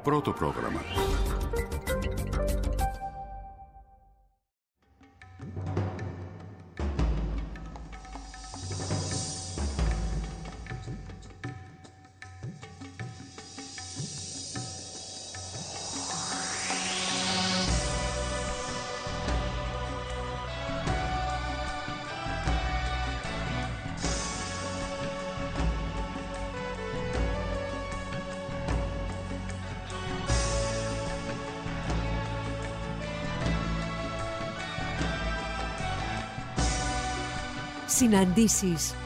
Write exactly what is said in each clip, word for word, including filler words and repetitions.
πρώτο πρόγραμμα. Συναντήσεις.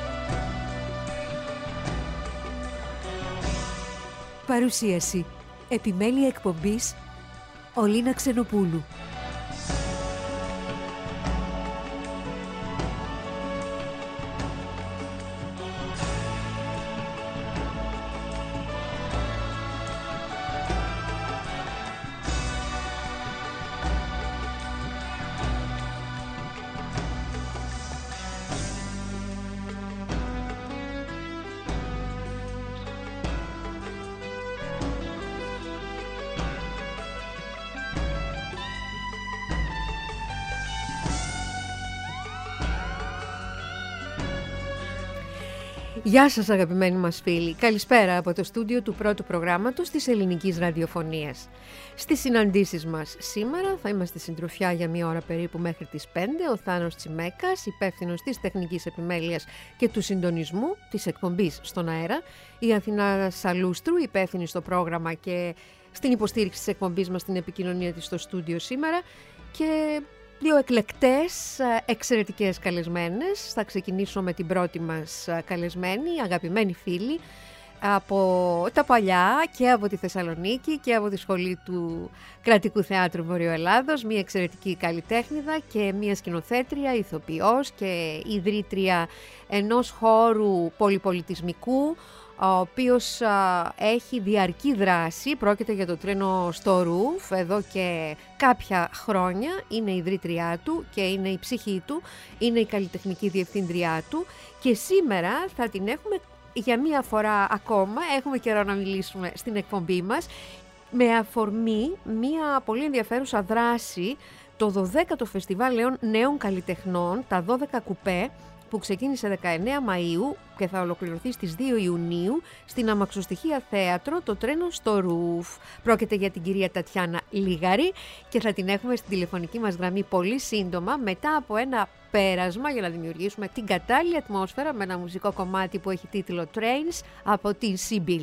Παρουσίαση. Επιμέλεια εκπομπής Ολίνα Ξενοπούλου. Γεια σας αγαπημένοι μας φίλοι, καλησπέρα από το στούντιο του πρώτου προγράμματος της ελληνικής ραδιοφωνίας. Στις συναντήσεις μας σήμερα θα είμαστε συντροφιά για μία ώρα περίπου μέχρι τις πέντε, ο Θάνος Τσιμέκας, υπεύθυνος της τεχνικής επιμέλειας και του συντονισμού της εκπομπής στον αέρα, η Αθηνά Σαλούστρου, υπεύθυνη στο πρόγραμμα και στην υποστήριξη της εκπομπής μας στην επικοινωνία της στο στούντιο σήμερα, και δύο εκλεκτές, εξαιρετικές καλεσμένες. Θα ξεκινήσω με την πρώτη μας καλεσμένη, αγαπημένη φίλη από τα παλιά και από τη Θεσσαλονίκη και από τη σχολή του Κρατικού Θεάτρου Βορειοελλάδος, μια εξαιρετική καλλιτέχνηδα και μια σκηνοθέτρια, ηθοποιός και ιδρύτρια ενός χώρου πολυπολιτισμικού, ο οποίος α, έχει διαρκή δράση. Πρόκειται για το τρένο στο Ρουφ εδώ και κάποια χρόνια. Είναι η ιδρύτριά του και είναι η ψυχή του, είναι η καλλιτεχνική διευθύντριά του, και σήμερα θα την έχουμε για μία φορά ακόμα. Έχουμε καιρό να μιλήσουμε στην εκπομπή μας με αφορμή μία πολύ ενδιαφέρουσα δράση, το δωδέκατο Φεστιβάλ Νέων Καλλιτεχνών, τα δώδεκα κουπέ, που ξεκίνησε δεκαεννέα Μαΐου και θα ολοκληρωθεί στις δύο Ιουνίου στην Αμαξοστοιχεία Θέατρο, το τρένο στο Ρουφ. Πρόκειται για την κυρία Τατιάνα Λίγαρη και θα την έχουμε στην τηλεφωνική μας γραμμή πολύ σύντομα, μετά από ένα πέρασμα για να δημιουργήσουμε την κατάλληλη ατμόσφαιρα με ένα μουσικό κομμάτι που έχει τίτλο Trains από την Sibyl.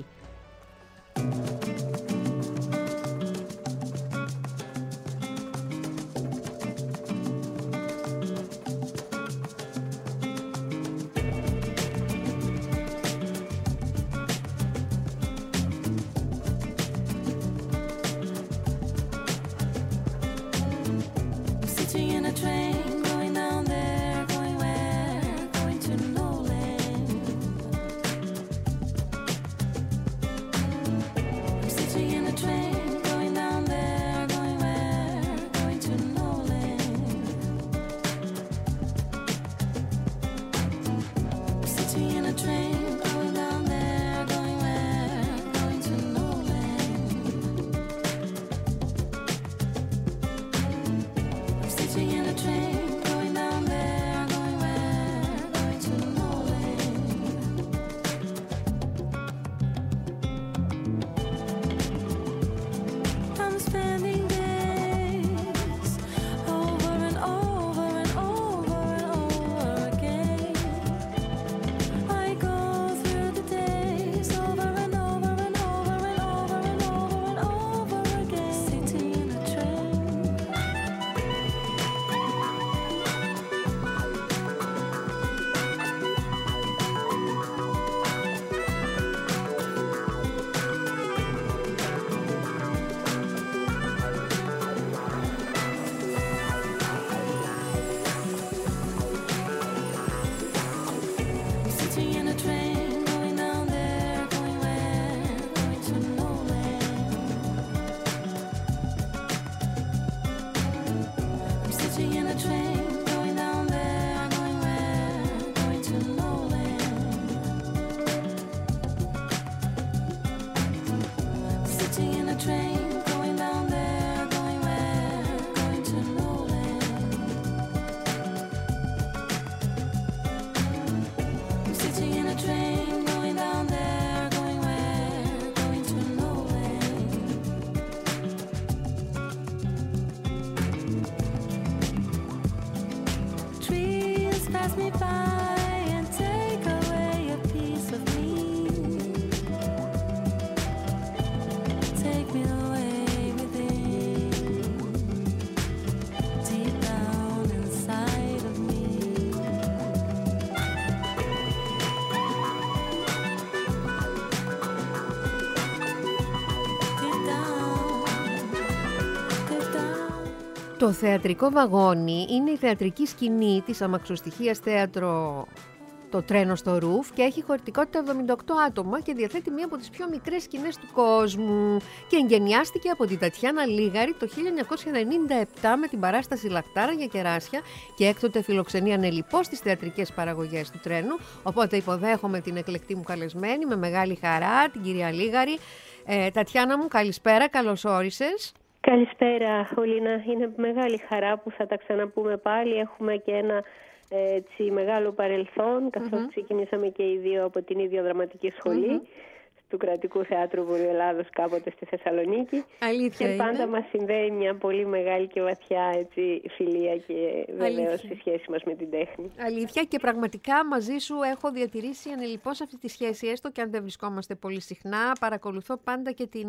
Το θεατρικό βαγόνι είναι η θεατρική σκηνή της αμαξοστοιχείας θέατρο το τρένο στο Ρουφ και έχει χωρητικότητα εβδομήντα οκτώ άτομα και διαθέτει μία από τις πιο μικρές σκηνές του κόσμου και εγγενιάστηκε από την Τατιάνα Λίγαρη το χίλια εννιακόσια ενενήντα επτά με την παράσταση Λαχτάρα για κεράσια και έκτοτε φιλοξενεί ανελιπώς στις θεατρικές παραγωγές του τρένου, οπότε υποδέχομαι την εκλεκτή μου καλεσμένη με μεγάλη χαρά, την κυρία Λίγαρη. Ε, Τατιάνα μου, καλησπέρα, καλώς όρισες. Καλησπέρα, Ολίνα. Είναι μεγάλη χαρά που θα τα ξαναπούμε πάλι. Έχουμε και ένα έτσι, μεγάλο παρελθόν, καθώς mm-hmm. ξεκινήσαμε και οι δύο από την ίδια δραματική σχολή mm-hmm. του Κρατικού Θεάτρου Βορειοελλάδος κάποτε στη Θεσσαλονίκη. Αλήθεια και πάντα είναι. μας συνδέει μια πολύ μεγάλη και βαθιά έτσι, φιλία και βεβαίως η σχέση μας με την τέχνη. Αλήθεια, και πραγματικά μαζί σου έχω διατηρήσει ανελιπώς αυτή τη σχέση, έστω και αν δεν βρισκόμαστε πολύ συχνά. Παρακολουθώ πάντα και την...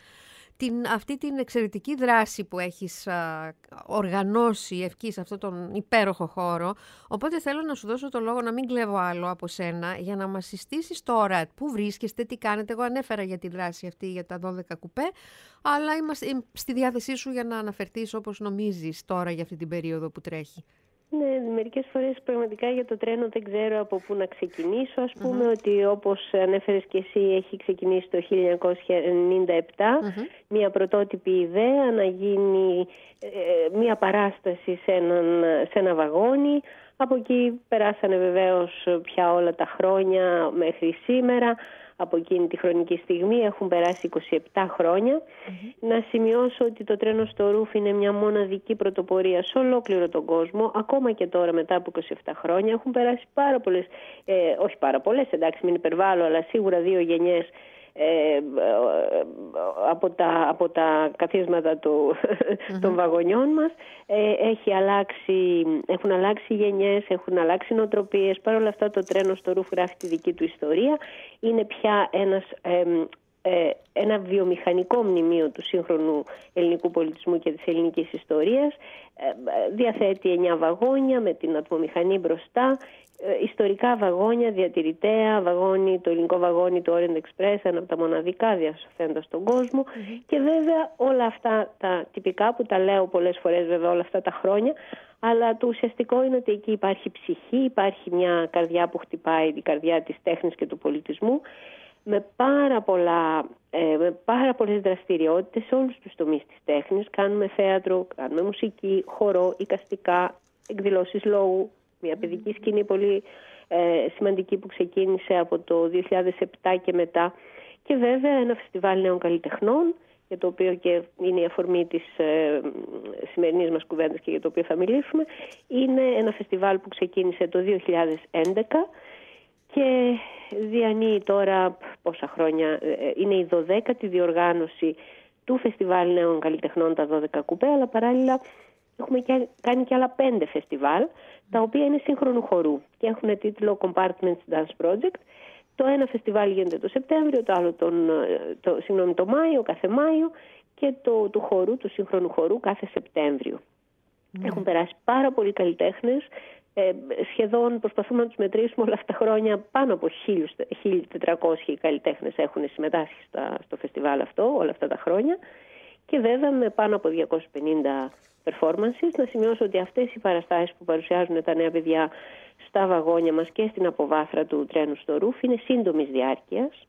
Την, αυτή την εξαιρετική δράση που έχεις α, οργανώσει ευκεί σε αυτόν τον υπέροχο χώρο. Οπότε θέλω να σου δώσω το λόγο, να μην κλέβω άλλο από σένα, για να μας συστήσεις τώρα πού βρίσκεστε, τι κάνετε. Εγώ ανέφερα για τη δράση αυτή για τα δώδεκα κουπέ, αλλά είμαστε στη διάθεσή σου για να αναφερθείς όπως νομίζεις τώρα για αυτή την περίοδο που τρέχει. Ναι, μερικές φορές πραγματικά για το τρένο δεν ξέρω από πού να ξεκινήσω. Ας πούμε mm-hmm. ότι όπως ανέφερες και εσύ έχει ξεκινήσει το χίλια εννιακόσια ενενήντα επτά mm-hmm. μια πρωτότυπη ιδέα να γίνει ε, μια παράσταση σε, έναν, σε ένα βαγόνι. Από εκεί περάσανε βεβαίως πια όλα τα χρόνια μέχρι σήμερα. Από εκείνη τη χρονική στιγμή έχουν περάσει είκοσι επτά χρόνια. Mm-hmm. Να σημειώσω ότι το τρένο στο Ρουφ είναι μια μοναδική πρωτοπορία σε ολόκληρο τον κόσμο. Ακόμα και τώρα μετά από είκοσι επτά χρόνια έχουν περάσει πάρα πολλές, ε, όχι πάρα πολλές, εντάξει μην υπερβάλλω, αλλά σίγουρα δύο γενιές ε, από, τα, από τα καθίσματα του, mm-hmm. των βαγονιών μας. Ε, έχει αλλάξει, έχουν αλλάξει γενιές, έχουν αλλάξει νοοτροπίες. Παρ' όλα αυτά το τρένο στο Ρουφ γράφει τη δική του ιστορία. Είναι πια ένας, ε, ε, ένα βιομηχανικό μνημείο του σύγχρονου ελληνικού πολιτισμού και της ελληνικής ιστορίας. Ε, διαθέτει εννιά βαγόνια με την ατμομηχανή μπροστά. Ιστορικά βαγόνια, διατηρητέα, βαγόνι, το ελληνικό βαγόνι του Orient Express, ένα από τα μοναδικά διασωθέντα στον κόσμο mm-hmm. και βέβαια όλα αυτά τα τυπικά που τα λέω πολλές φορές βέβαια όλα αυτά τα χρόνια, αλλά το ουσιαστικό είναι ότι εκεί υπάρχει ψυχή, υπάρχει μια καρδιά που χτυπάει, η καρδιά της τέχνης και του πολιτισμού, με πάρα, πολλά, ε, με πάρα πολλές δραστηριότητες σε όλους τους τομείς της τέχνης. Κάνουμε θέατρο, κάνουμε μουσική, χορό, εικαστικά, εκδηλώσεις λόγου. Μια παιδική σκηνή πολύ ε, σημαντική που ξεκίνησε από το δύο χιλιάδες επτά και μετά. Και βέβαια ένα φεστιβάλ νέων καλλιτεχνών, για το οποίο και είναι η αφορμή της ε, σημερινής μας κουβέντας και για το οποίο θα μιλήσουμε. Είναι ένα φεστιβάλ που ξεκίνησε το δύο χιλιάδες έντεκα και διανύει τώρα πόσα χρόνια. Ε, είναι η δωδέκατη διοργάνωση του φεστιβάλ νέων καλλιτεχνών τα δώδεκα κουπέ, αλλά παράλληλα έχουμε και, κάνει και άλλα πέντε φεστιβάλ, τα οποία είναι σύγχρονου χορού και έχουν τίτλο Compartments Dance Project. Το ένα φεστιβάλ γίνεται το Σεπτέμβριο, το άλλο τον, το, συγγνώμη, το Μάιο, κάθε Μάιο, και το του χορού, του σύγχρονου χορού, κάθε Σεπτέμβριο. Mm. Έχουν περάσει πάρα πολλοί καλλιτέχνες. Ε, σχεδόν προσπαθούμε να τους μετρήσουμε όλα αυτά τα χρόνια. Πάνω από χίλια τετρακόσιοι καλλιτέχνες έχουν συμμετάσχει στα, στο φεστιβάλ αυτό όλα αυτά τα χρόνια. Και βέβαια με πάνω από διακόσιες πενήντα performances. Να σημειώσω ότι αυτές οι παραστάσεις που παρουσιάζουν τα νέα παιδιά στα βαγόνια μας και στην αποβάθρα του τρένου στο Ρουφ είναι σύντομης διάρκειας,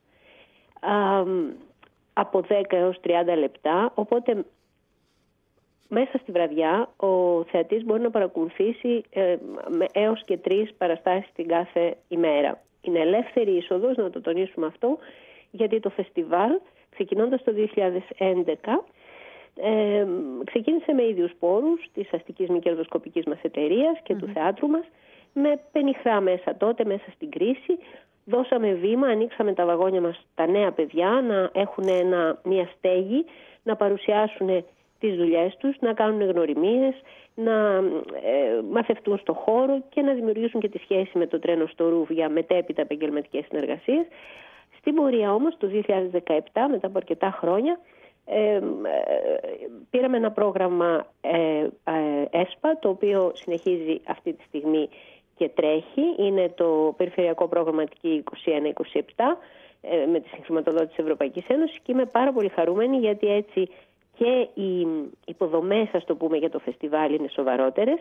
α, από δέκα έως τριάντα λεπτά, οπότε μέσα στη βραδιά ο θεατής μπορεί να παρακολουθήσει ε, με έως και τρεις παραστάσεις την κάθε ημέρα. Είναι ελεύθερη είσοδος, να το τονίσουμε αυτό, γιατί το φεστιβάλ, ξεκινώντας το δύο χιλιάδες έντεκα, Ε, ξεκίνησε με ίδιους πόρους της αστικής μη κερδοσκοπικής μας εταιρείας και mm-hmm. του θεάτρου μας, με πενιχρά μέσα τότε, μέσα στην κρίση. Δώσαμε βήμα, ανοίξαμε τα βαγόνια μας τα νέα παιδιά να έχουν ένα, μια στέγη, να παρουσιάσουν τις δουλειές τους, να κάνουν γνωριμίες, να ε, μαθευτούν στο χώρο και να δημιουργήσουν και τη σχέση με το τρένο στο Ρουφ για μετέπειτα επαγγελματικές συνεργασίες. Στην πορεία όμως το δύο χιλιάδες δεκαεπτά, μετά από αρκετά χρόνια, Ε, ε, πήραμε ένα πρόγραμμα ε, ε, ΕΣΠΑ, το οποίο συνεχίζει αυτή τη στιγμή και τρέχει. Είναι το Περιφερειακό Πρόγραμμα Αττική είκοσι ένα είκοσι επτά ε, με τη συγχρηματοδότηση της Ευρωπαϊκής Ένωσης, και είμαι πάρα πολύ χαρούμενη γιατί έτσι και οι υποδομές, ας το πούμε, για το φεστιβάλ είναι σοβαρότερες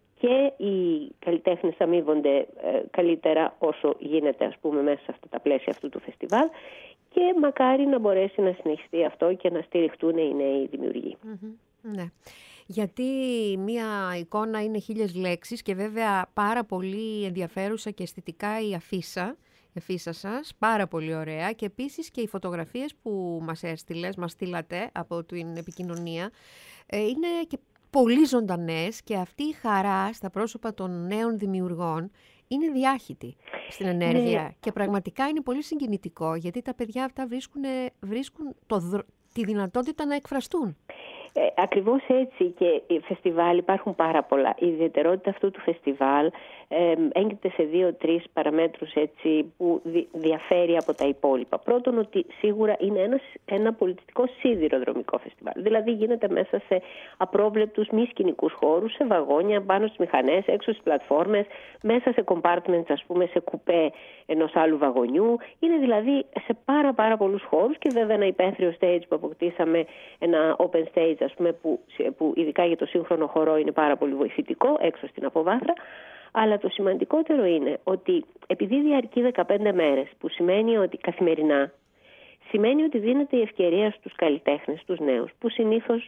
και οι καλλιτέχνες αμείβονται ε, καλύτερα όσο γίνεται, ας πούμε, μέσα σε αυτά τα πλαίσια αυτού του φεστιβάλ, και μακάρι να μπορέσει να συνεχιστεί αυτό και να στηριχτούν οι νέοι δημιουργοί. Mm-hmm. Ναι. Γιατί μία εικόνα είναι χίλιες λέξεις και βέβαια πάρα πολύ ενδιαφέρουσα και αισθητικά η αφίσα, η αφίσα σας, πάρα πολύ ωραία, και επίσης και οι φωτογραφίες που μας έστειλες, μας στείλατε από την επικοινωνία, είναι και πολύ ζωντανές, και αυτή η χαρά στα πρόσωπα των νέων δημιουργών είναι διάχυτη στην ενέργεια. Ναι. Και πραγματικά είναι πολύ συγκινητικό, γιατί τα παιδιά αυτά βρίσκουν, βρίσκουν το, τη δυνατότητα να εκφραστούν. Ε, ακριβώς έτσι, και οι φεστιβάλ υπάρχουν πάρα πολλά. Η ιδιαιτερότητα αυτού του φεστιβάλ ε, έγκυται σε δύο-τρεις παραμέτρους έτσι, που δι, διαφέρει από τα υπόλοιπα. Πρώτον, ότι σίγουρα είναι ένα, ένα πολιτιστικό σιδηροδρομικό φεστιβάλ. Δηλαδή γίνεται μέσα σε απρόβλεπτους μη σκηνικούς χώρους, σε βαγόνια, πάνω στις μηχανές, έξω στις πλατφόρμες, μέσα σε compartments, ας πούμε, σε κουπέ ενός άλλου βαγονιού. Είναι δηλαδή σε πάρα πάρα πολλούς χώρους, και βέβαια ένα υπαίθριο stage που αποκτήσαμε, ένα open stage, ας πούμε, που, που ειδικά για το σύγχρονο χορό είναι πάρα πολύ βοηθητικό, έξω στην αποβάθρα. Αλλά το σημαντικότερο είναι ότι επειδή διαρκεί δεκαπέντε μέρες, που σημαίνει ότι καθημερινά, σημαίνει ότι δίνεται η ευκαιρία στους καλλιτέχνες, στους νέους, που συνήθως,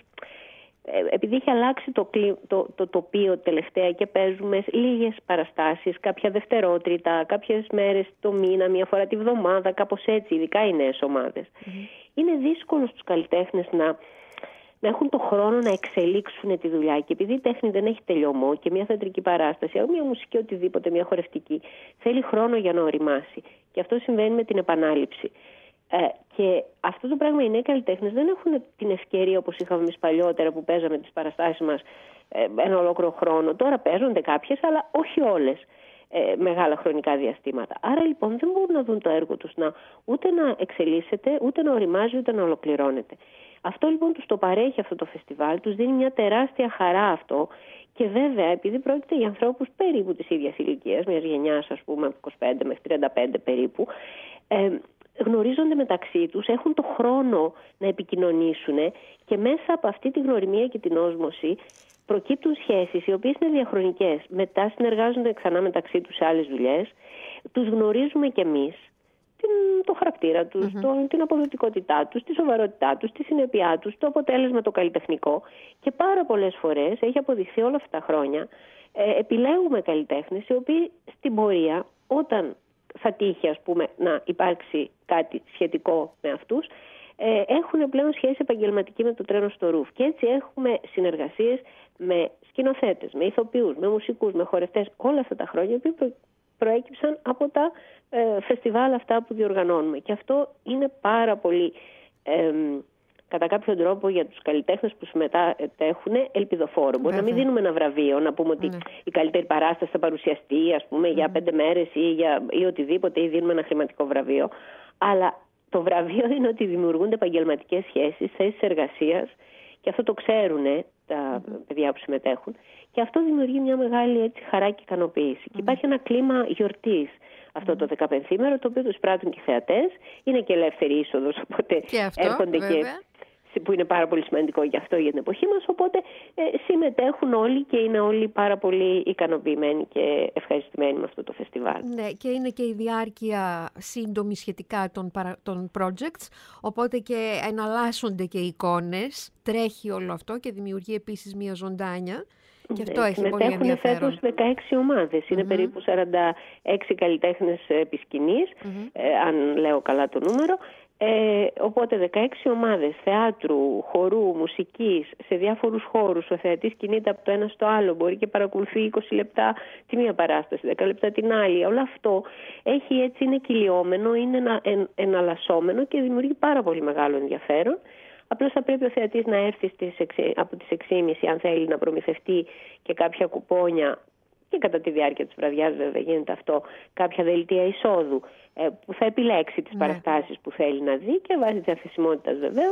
επειδή έχει αλλάξει το, το, το τοπίο τελευταία και παίζουμε λίγες παραστάσεις, κάποια δευτερότριτα, κάποιες μέρες το μήνα, μία φορά τη βδομάδα, κάπως έτσι, ειδικά οι νέες ομάδες. Mm-hmm. Είναι δύσκολο στους καλλιτέχνες να... να έχουν το χρόνο να εξελίξουν τη δουλειά. Και επειδή η τέχνη δεν έχει τελειωμό, και μια θεατρική παράσταση, μια μουσική, οτιδήποτε, μια χορευτική, θέλει χρόνο για να οριμάσει. Και αυτό συμβαίνει με την επανάληψη. Ε, και αυτό το πράγμα οι νέοι καλλιτέχνες δεν έχουν την ευκαιρία, όπως είχαμε εμείς παλιότερα, που παίζαμε τις παραστάσεις μας ε, ένα ολόκληρο χρόνο. Τώρα παίζονται κάποιες, αλλά όχι όλες. Ε, μεγάλα χρονικά διαστήματα. Άρα λοιπόν δεν μπορούν να δουν το έργο τους να, ούτε να εξελίσσεται, ούτε να οριμάζει, ούτε να ολοκληρώνεται. Αυτό λοιπόν τους το παρέχει αυτό το φεστιβάλ, τους δίνει μια τεράστια χαρά αυτό, και βέβαια επειδή πρόκειται για ανθρώπους περίπου της ίδιας ηλικίας, μιας γενιάς, ας πούμε από είκοσι πέντε μέχρι τριάντα πέντε περίπου, ε, γνωρίζονται μεταξύ τους, έχουν το χρόνο να επικοινωνήσουν, και μέσα από αυτή τη γνωριμία και την όσμωση προκύπτουν σχέσεις οι οποίες είναι διαχρονικές. Μετά συνεργάζονται ξανά μεταξύ τους σε άλλες δουλειές. Τους γνωρίζουμε κι εμείς, την, το χαρακτήρα τους, mm-hmm. το, την αποδοτικότητά τους, τη σοβαρότητά τους, τη συνέπειά τους, το αποτέλεσμα το καλλιτεχνικό. Και πάρα πολλές φορές έχει αποδειχθεί όλα αυτά τα χρόνια. Ε, επιλέγουμε καλλιτέχνες οι οποίοι στην πορεία, όταν θα τύχει, ας πούμε, να υπάρξει κάτι σχετικό με αυτούς, ε, έχουν πλέον σχέση επαγγελματική με το τρένο στο ρουφ. Και έτσι έχουμε συνεργασίες με σκηνοθέτες, με ηθοποιούς, με μουσικούς, με χορευτές όλα αυτά τα χρόνια, που προ, προέκυψαν από τα ε, φεστιβάλ αυτά που διοργανώνουμε. Και αυτό είναι πάρα πολύ, ε, κατά κάποιο τρόπο, για τους καλλιτέχνες που συμμετέχουν ελπιδοφόρο. Μπορεί να μην δίνουμε ένα βραβείο, να πούμε ότι mm. η καλύτερη παράσταση θα παρουσιαστεί, ας πούμε, mm. για πέντε μέρες ή, για, ή οτιδήποτε, ή δίνουμε ένα χρηματικό βραβείο. Αλλά το βραβείο είναι ότι δημιουργούνται επαγγελματικές σχέσεις, θέσεις εργασίας, και αυτό το ξέρουν τα mm-hmm. παιδιά που συμμετέχουν, και αυτό δημιουργεί μια μεγάλη έτσι, χαρά και ικανοποίηση. Mm-hmm. Και υπάρχει ένα κλίμα γιορτής αυτό mm-hmm. το δεκαπενθήμερο, το οποίο το εισπράττουν και οι θεατές. Είναι και ελεύθερη είσοδος, οπότε και αυτό, έρχονται βέβαια. Και που είναι πάρα πολύ σημαντικό γι' αυτό για την εποχή μας, οπότε ε, συμμετέχουν όλοι και είναι όλοι πάρα πολύ ικανοποιημένοι και ευχαριστημένοι με αυτό το φεστιβάλ. Ναι, και είναι και η διάρκεια σύντομη σχετικά των, παρα, των projects, οπότε και εναλλάσσονται και οι εικόνες, τρέχει όλο αυτό και δημιουργεί επίσης μια ζωντάνια. Και αυτό ναι, έχει πολύ ενδιαφέρον. Φέτος δεκαέξι ομάδες, είναι mm-hmm. περίπου σαράντα έξι καλλιτέχνες επί σκηνής, mm-hmm. ε, αν λέω καλά το νούμερο. Ε, οπότε δεκαέξι ομάδες θεάτρου, χορού, μουσικής, σε διάφορους χώρους. Ο θεατής κινείται από το ένα στο άλλο, μπορεί και παρακολουθεί είκοσι λεπτά τη μία παράσταση, δέκα λεπτά την άλλη. Όλο αυτό έχει, έτσι, είναι κυλιόμενο, είναι ενα, εν, εναλλασσόμενο και δημιουργεί πάρα πολύ μεγάλο ενδιαφέρον. Απλώς θα πρέπει ο θεατής να έρθει στις, από τις έξι και μισή αν θέλει να προμηθευτεί και κάποια κουπόνια, και κατά τη διάρκεια της βραδιάς βέβαια γίνεται αυτό, κάποια δελτία εισόδου που θα επιλέξει τις ναι. παραστάσεις που θέλει να δει και βάσει της διαθεσιμότητας βεβαίως,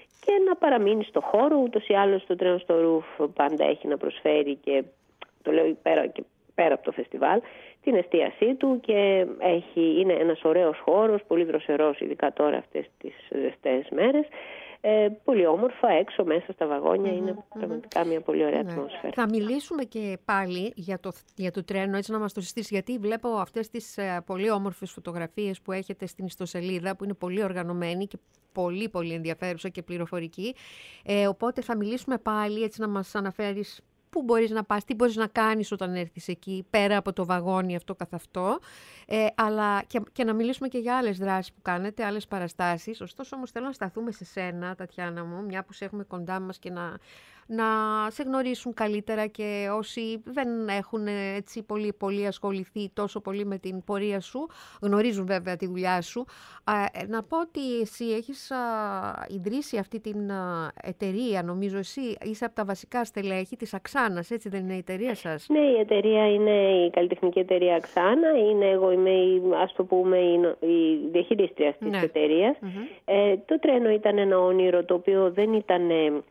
και να παραμείνει στο χώρο. Ούτως ή άλλως το τρένο στο Ρουφ πάντα έχει να προσφέρει, και το λέω πέρα, και πέρα από το φεστιβάλ, την εστίασή του, και έχει, είναι ένας ωραίος χώρος, πολύ δροσερός, ειδικά τώρα αυτές τις ζεστές μέρες. Ε, πολύ όμορφα έξω μέσα στα βαγόνια, mm-hmm, είναι πραγματικά mm-hmm. μια πολύ ωραία ατμόσφαιρα. Θα μιλήσουμε και πάλι για το, για το τρένο, έτσι να μας το συστήσει, γιατί βλέπω αυτές τις ε, πολύ όμορφες φωτογραφίες που έχετε στην ιστοσελίδα, που είναι πολύ οργανωμένη και πολύ πολύ ενδιαφέρουσα και πληροφορική. Ε, οπότε θα μιλήσουμε πάλι, έτσι να μας αναφέρεις πού μπορείς να πας, τι μπορείς να κάνεις όταν έρθεις εκεί, πέρα από το βαγόνι αυτό καθ' αυτό, ε, αλλά και, και να μιλήσουμε και για άλλες δράσεις που κάνετε, άλλες παραστάσεις. Ωστόσο όμως θέλω να σταθούμε σε σένα, Τατιάνα μου, μια που σε έχουμε κοντά μας, και να, να σε γνωρίσουν καλύτερα, και όσοι δεν έχουν έτσι πολύ, πολύ ασχοληθεί τόσο πολύ με την πορεία σου, γνωρίζουν βέβαια τη δουλειά σου. Ε, να πω ότι εσύ έχεις α, ιδρύσει αυτή την α, εταιρεία, νομίζω εσύ είσαι από τα βασικά στελέχη της Αξάνας, έτσι δεν είναι η εταιρεία σας? Ναι, η εταιρεία είναι η καλλιτεχνική εταιρεία Αξάνα. Είναι, εγώ είμαι η, ας το πούμε, η, η διαχειρίστρια της ναι. εταιρείας. Mm-hmm. Ε, το τρένο ήταν ένα όνειρο το οποίο δεν ήταν,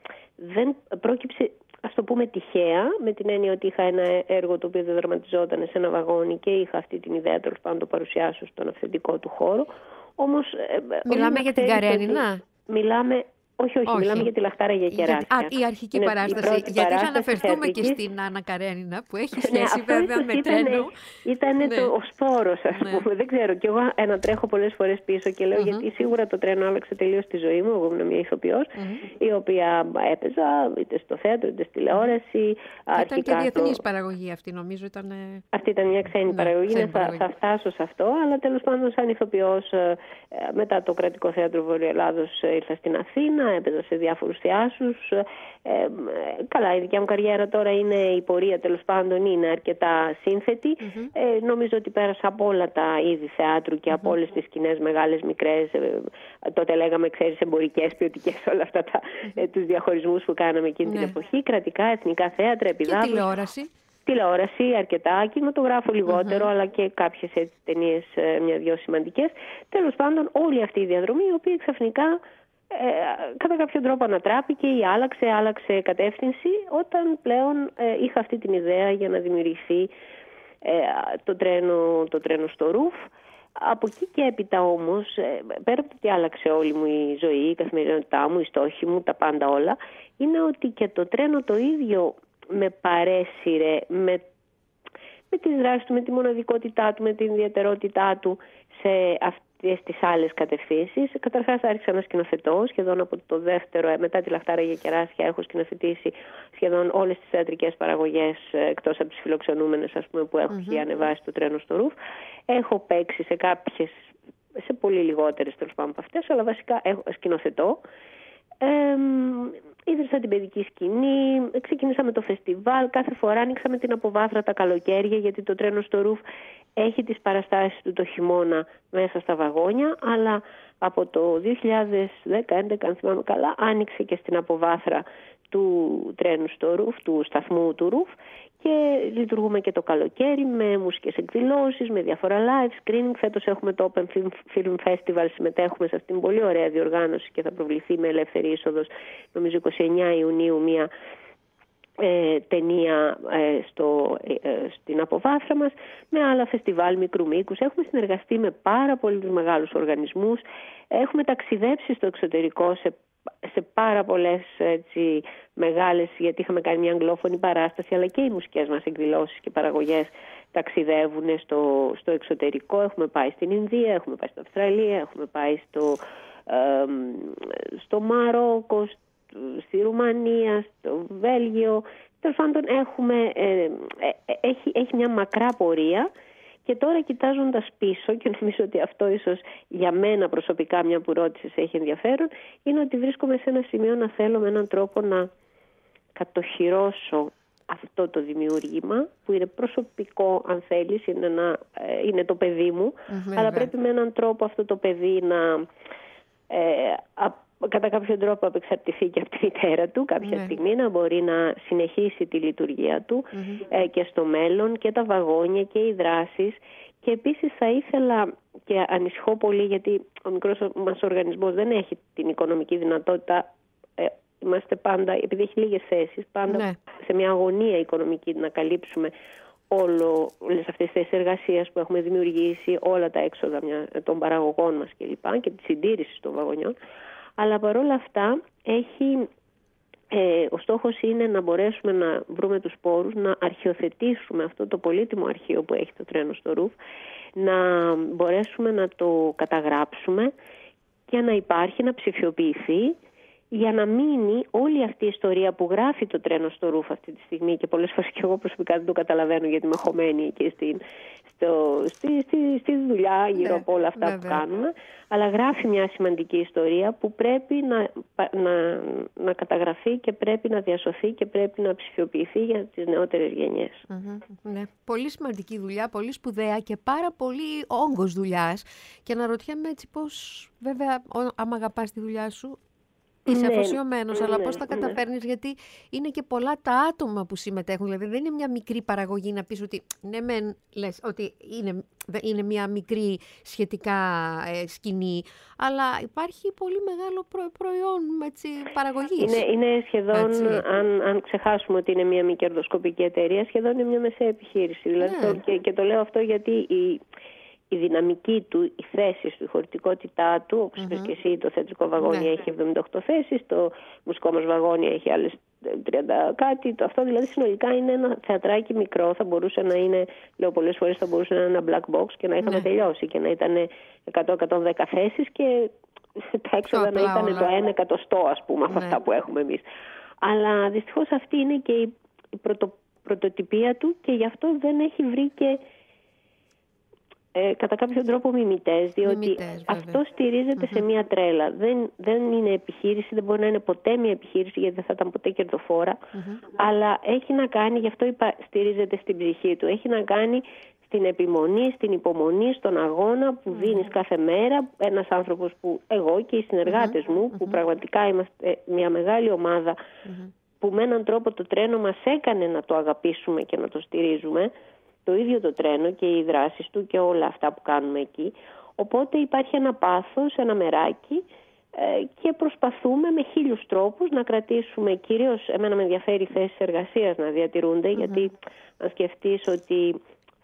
δεν πρόκυψε, ας το πούμε, τυχαία, με την έννοια ότι είχα ένα έργο το οποίο δεν δραματιζόταν σε ένα βαγόνι και είχα αυτή την ιδέα, τέλος πάντων, το παρουσιάσω στον αυθεντικό του χώρο. Όμως, μιλάμε για την Καρένινα. Μιλάμε... Όχι, όχι, όχι, μιλάμε για τη Λαχτάρα για κεράσια. Α, η αρχική είναι παράσταση. Η γιατί θα αναφερθούμε θεατρικής. Και στην Άννα Καρένινα, που έχει σχέση ναι, βέβαια με τρένο. Ήταν ναι. το, ο σπόρος, ας ναι. πούμε. Δεν ξέρω. Και εγώ ανατρέχω πολλές φορές πίσω και λέω, uh-huh. γιατί σίγουρα το τρένο άλλαξε τελείως τη ζωή μου. Εγώ ήμουν μια ηθοποιός, uh-huh. η οποία έπαιζα είτε στο θέατρο είτε στη τηλεόραση. Ήταν και διεθνής το... παραγωγή αυτή, νομίζω. Ήταν... Αυτή ήταν μια ξένη ναι, παραγωγή. Ξένη παραγωγή. Θα, θα φτάσω σε αυτό. Αλλά τέλος πάντων, σαν ηθοποιός, μετά το Κρατικό Θέατρο Βορειοελλάδος ήρθα στην Αθήνα. Έπαιζα σε διάφορους θεάσους. Ε, καλά, η δικιά μου καριέρα τώρα είναι, η πορεία τέλος πάντων είναι αρκετά σύνθετη. Mm-hmm. Ε, νομίζω ότι πέρασα από όλα τα είδη θεάτρου και mm-hmm. από όλες τις σκηνές, μεγάλες, μικρές. Ε, τότε λέγαμε, ξέρεις, εμπορικές, ποιοτικές, όλα αυτά τα, mm-hmm. ε, τους διαχωρισμούς που κάναμε εκείνη mm-hmm. την εποχή. Κρατικά, εθνικά θέατρα, επιδάφους. Και τηλεόραση. Τηλεόραση, αρκετά, κινηματογράφο λιγότερο, mm-hmm. αλλά και κάποιες ταινίες, μια-δυο σημαντικές. Τέλος πάντων, όλη αυτή η διαδρομή, η οποία ξαφνικά Ε, κατά κάποιο τρόπο ανατράπηκε ή άλλαξε, άλλαξε κατεύθυνση όταν πλέον ε, είχα αυτή την ιδέα για να δημιουργηθεί ε, το, τρένο, το τρένο στο Ρουφ. Από εκεί και έπειτα όμως, ε, πέρα από το ότι άλλαξε όλη μου η ζωή, η καθημερινότητά μου, οι στόχοι μου, τα πάντα όλα, είναι ότι και το τρένο το ίδιο με παρέσυρε με, με τις δράσεις του, με τη μοναδικότητά του, με την ιδιαιτερότητά του σε αυτή στις άλλες κατευθύνσεις. Καταρχάς άρχισα να σκηνοθετώ σχεδόν από το δεύτερο, μετά τη Λαχτάρα για κεράσια έχω σκηνοθετήσει σχεδόν όλες τις θεατρικές παραγωγές, εκτός από τις φιλοξενούμενες, ας πούμε, που έχω mm-hmm. ανεβάσει το τρένο στο Ρουφ. Έχω παίξει σε κάποιες, σε πολύ λιγότερες τέλος πάντων από αυτές, αλλά βασικά έχω, σκηνοθετώ. Ε, ίδρυσα την παιδική σκηνή, ξεκινήσαμε το φεστιβάλ, κάθε φορά ανοίξαμε την αποβάθρα τα καλοκαίρια, γιατί το τρένο στο Ρουφ έχει τις παραστάσεις του το χειμώνα μέσα στα βαγόνια, αλλά από το δύο χιλιάδες δέκα έντεκα, αν θυμάμαι καλά, άνοιξε και στην αποβάθρα του τρένου στο Ρουφ, του σταθμού του Ρουφ, και λειτουργούμε και το καλοκαίρι με μουσικές εκδηλώσεις, με διάφορα live screening. Φέτος έχουμε το Open Film, Film Festival, συμμετέχουμε σε αυτήν την πολύ ωραία διοργάνωση και θα προβληθεί με ελεύθερη είσοδος, νομίζω είκοσι εννέα Ιουνίου, μια ε, ταινία ε, στο, ε, στην αποβάθρα μας, με άλλα φεστιβάλ μικρού μήκους. Έχουμε συνεργαστεί με πάρα πολλούς μεγάλους οργανισμούς, έχουμε ταξιδέψει στο εξωτερικό σε σε πάρα πολλές έτσι, μεγάλες, γιατί είχαμε κάνει μια αγγλόφωνη παράσταση, αλλά και οι μουσικές μας εκδηλώσεις και παραγωγές ταξιδεύουν στο, στο εξωτερικό. Έχουμε πάει στην Ινδία, έχουμε πάει στην Αυστραλία, έχουμε πάει στο, ε, στο Μαρόκο, στη Ρουμανία, στο Βέλγιο. Τέλος πάντων, έχουμε, ε, ε, έχει, έχει μια μακρά πορεία. Και τώρα, κοιτάζοντας πίσω, και νομίζω ότι αυτό ίσως για μένα προσωπικά, μια που ρώτησες, έχει ενδιαφέρον, είναι ότι βρίσκομαι σε ένα σημείο να θέλω με έναν τρόπο να κατοχυρώσω αυτό το δημιούργημα, που είναι προσωπικό, αν θέλεις, είναι, ένα, είναι το παιδί μου, mm-hmm, αλλά πρέπει με έναν τρόπο αυτό το παιδί να ε, α, κατά κάποιο τρόπο απεξαρτηθεί και από τη μητέρα του κάποια mm-hmm. στιγμή, να μπορεί να συνεχίσει τη λειτουργία του mm-hmm. ε, και στο μέλλον, και τα βαγόνια και οι δράσεις. Και επίσης θα ήθελα, και ανησυχώ πολύ, γιατί ο μικρός μας οργανισμός δεν έχει την οικονομική δυνατότητα ε, είμαστε πάντα, επειδή έχει λίγες θέσεις, πάντα ναι. σε μια αγωνία οικονομική να καλύψουμε όλο, όλες αυτές τις θέσεις εργασίας που έχουμε δημιουργήσει, όλα τα έξοδα μια, των παραγωγών μας κλπ. Και τη συντήρηση των βαγονιών. Αλλά παρόλα αυτά έχει, ε, ο στόχος είναι να μπορέσουμε να βρούμε τους πόρους, να αρχιοθετήσουμε αυτό το πολύτιμο αρχείο που έχει το τρένο στο Ρουφ, να μπορέσουμε να το καταγράψουμε και να υπάρχει, να ψηφιοποιηθεί, για να μείνει όλη αυτή η ιστορία που γράφει το τρένο στο Ρουφ αυτή τη στιγμή, και πολλές φορές και εγώ προσωπικά δεν το καταλαβαίνω γιατί είμαι χωμένη εκεί στην, στο, στη, στη, στη δουλειά γύρω ναι, από όλα αυτά βέβαια. που κάνουμε, αλλά γράφει μια σημαντική ιστορία που πρέπει να, να, να καταγραφεί και πρέπει να διασωθεί και πρέπει να ψηφιοποιηθεί για τις νεότερες γενιές. Mm-hmm, ναι. Πολύ σημαντική δουλειά, πολύ σπουδαία και πάρα πολύ όγκος δουλειάς, και αναρωτιέμαι έτσι πώς, βέβαια άμα αγαπάς τη δουλειά σου, είσαι ναι, αφοσιωμένος, ναι, αλλά πώς θα καταφέρνεις, ναι. γιατί είναι και πολλά τα άτομα που συμμετέχουν. Δηλαδή δεν είναι μια μικρή παραγωγή να πεις ότι ναι μεν λες ότι είναι, είναι μια μικρή σχετικά ε, σκηνή, αλλά υπάρχει πολύ μεγάλο προ, προϊόν έτσι, παραγωγής. Είναι, είναι σχεδόν, αν, αν ξεχάσουμε ότι είναι μια μη κερδοσκοπική εταιρεία, σχεδόν είναι μια μεσαία επιχείρηση. Δηλαδή, ναι. το, και, και το λέω αυτό γιατί η, η δυναμική του, οι θέσεις του, η χωρητικότητά του, όπως είπες mm-hmm. και εσύ, το θεατρικό βαγόνι ναι. έχει εβδομήντα οκτώ θέσεις, το μουσικό μας βαγόνι έχει άλλες τριάντα κάτι. Το αυτό δηλαδή συνολικά είναι ένα θεατράκι μικρό, θα μπορούσε να είναι, λέω πολλές φορές, θα μπορούσε να είναι ένα black box και να είχαμε ναι. τελειώσει και να ήταν εκατό με εκατόν δέκα θέσεις και τα έξοδα να ήταν όλα. Το ένα εκατοστό, ας πούμε, από ναι. αυτά που έχουμε εμείς. Αλλά δυστυχώς αυτή είναι και η πρωτο, πρωτοτυπία του και γι' αυτό δεν έχει βρει και Ε, κατά κάποιον τρόπο μιμητές, διότι μιμητές, αυτό στηρίζεται mm-hmm. σε μια τρέλα. Δεν, δεν είναι επιχείρηση, δεν μπορεί να είναι ποτέ μια επιχείρηση, γιατί δεν θα ήταν ποτέ κερδοφόρα, mm-hmm. αλλά έχει να κάνει, γι' αυτό είπα, στηρίζεται στην ψυχή του, έχει να κάνει στην επιμονή, στην υπομονή, στον αγώνα που mm-hmm. δίνεις κάθε μέρα. Ένας άνθρωπος που εγώ και οι συνεργάτες mm-hmm. μου, που mm-hmm. πραγματικά είμαστε μια μεγάλη ομάδα, mm-hmm. που με έναν τρόπο το τρένο μας έκανε να το αγαπήσουμε και να το στηρίζουμε, το ίδιο το τρένο και οι δράσεις του και όλα αυτά που κάνουμε εκεί. Οπότε υπάρχει ένα πάθος, ένα μεράκι ε, και προσπαθούμε με χίλιους τρόπους να κρατήσουμε, κυρίως εμένα με ενδιαφέρει θέσεις εργασίας να διατηρούνται, mm-hmm. γιατί αν σκεφτείς ότι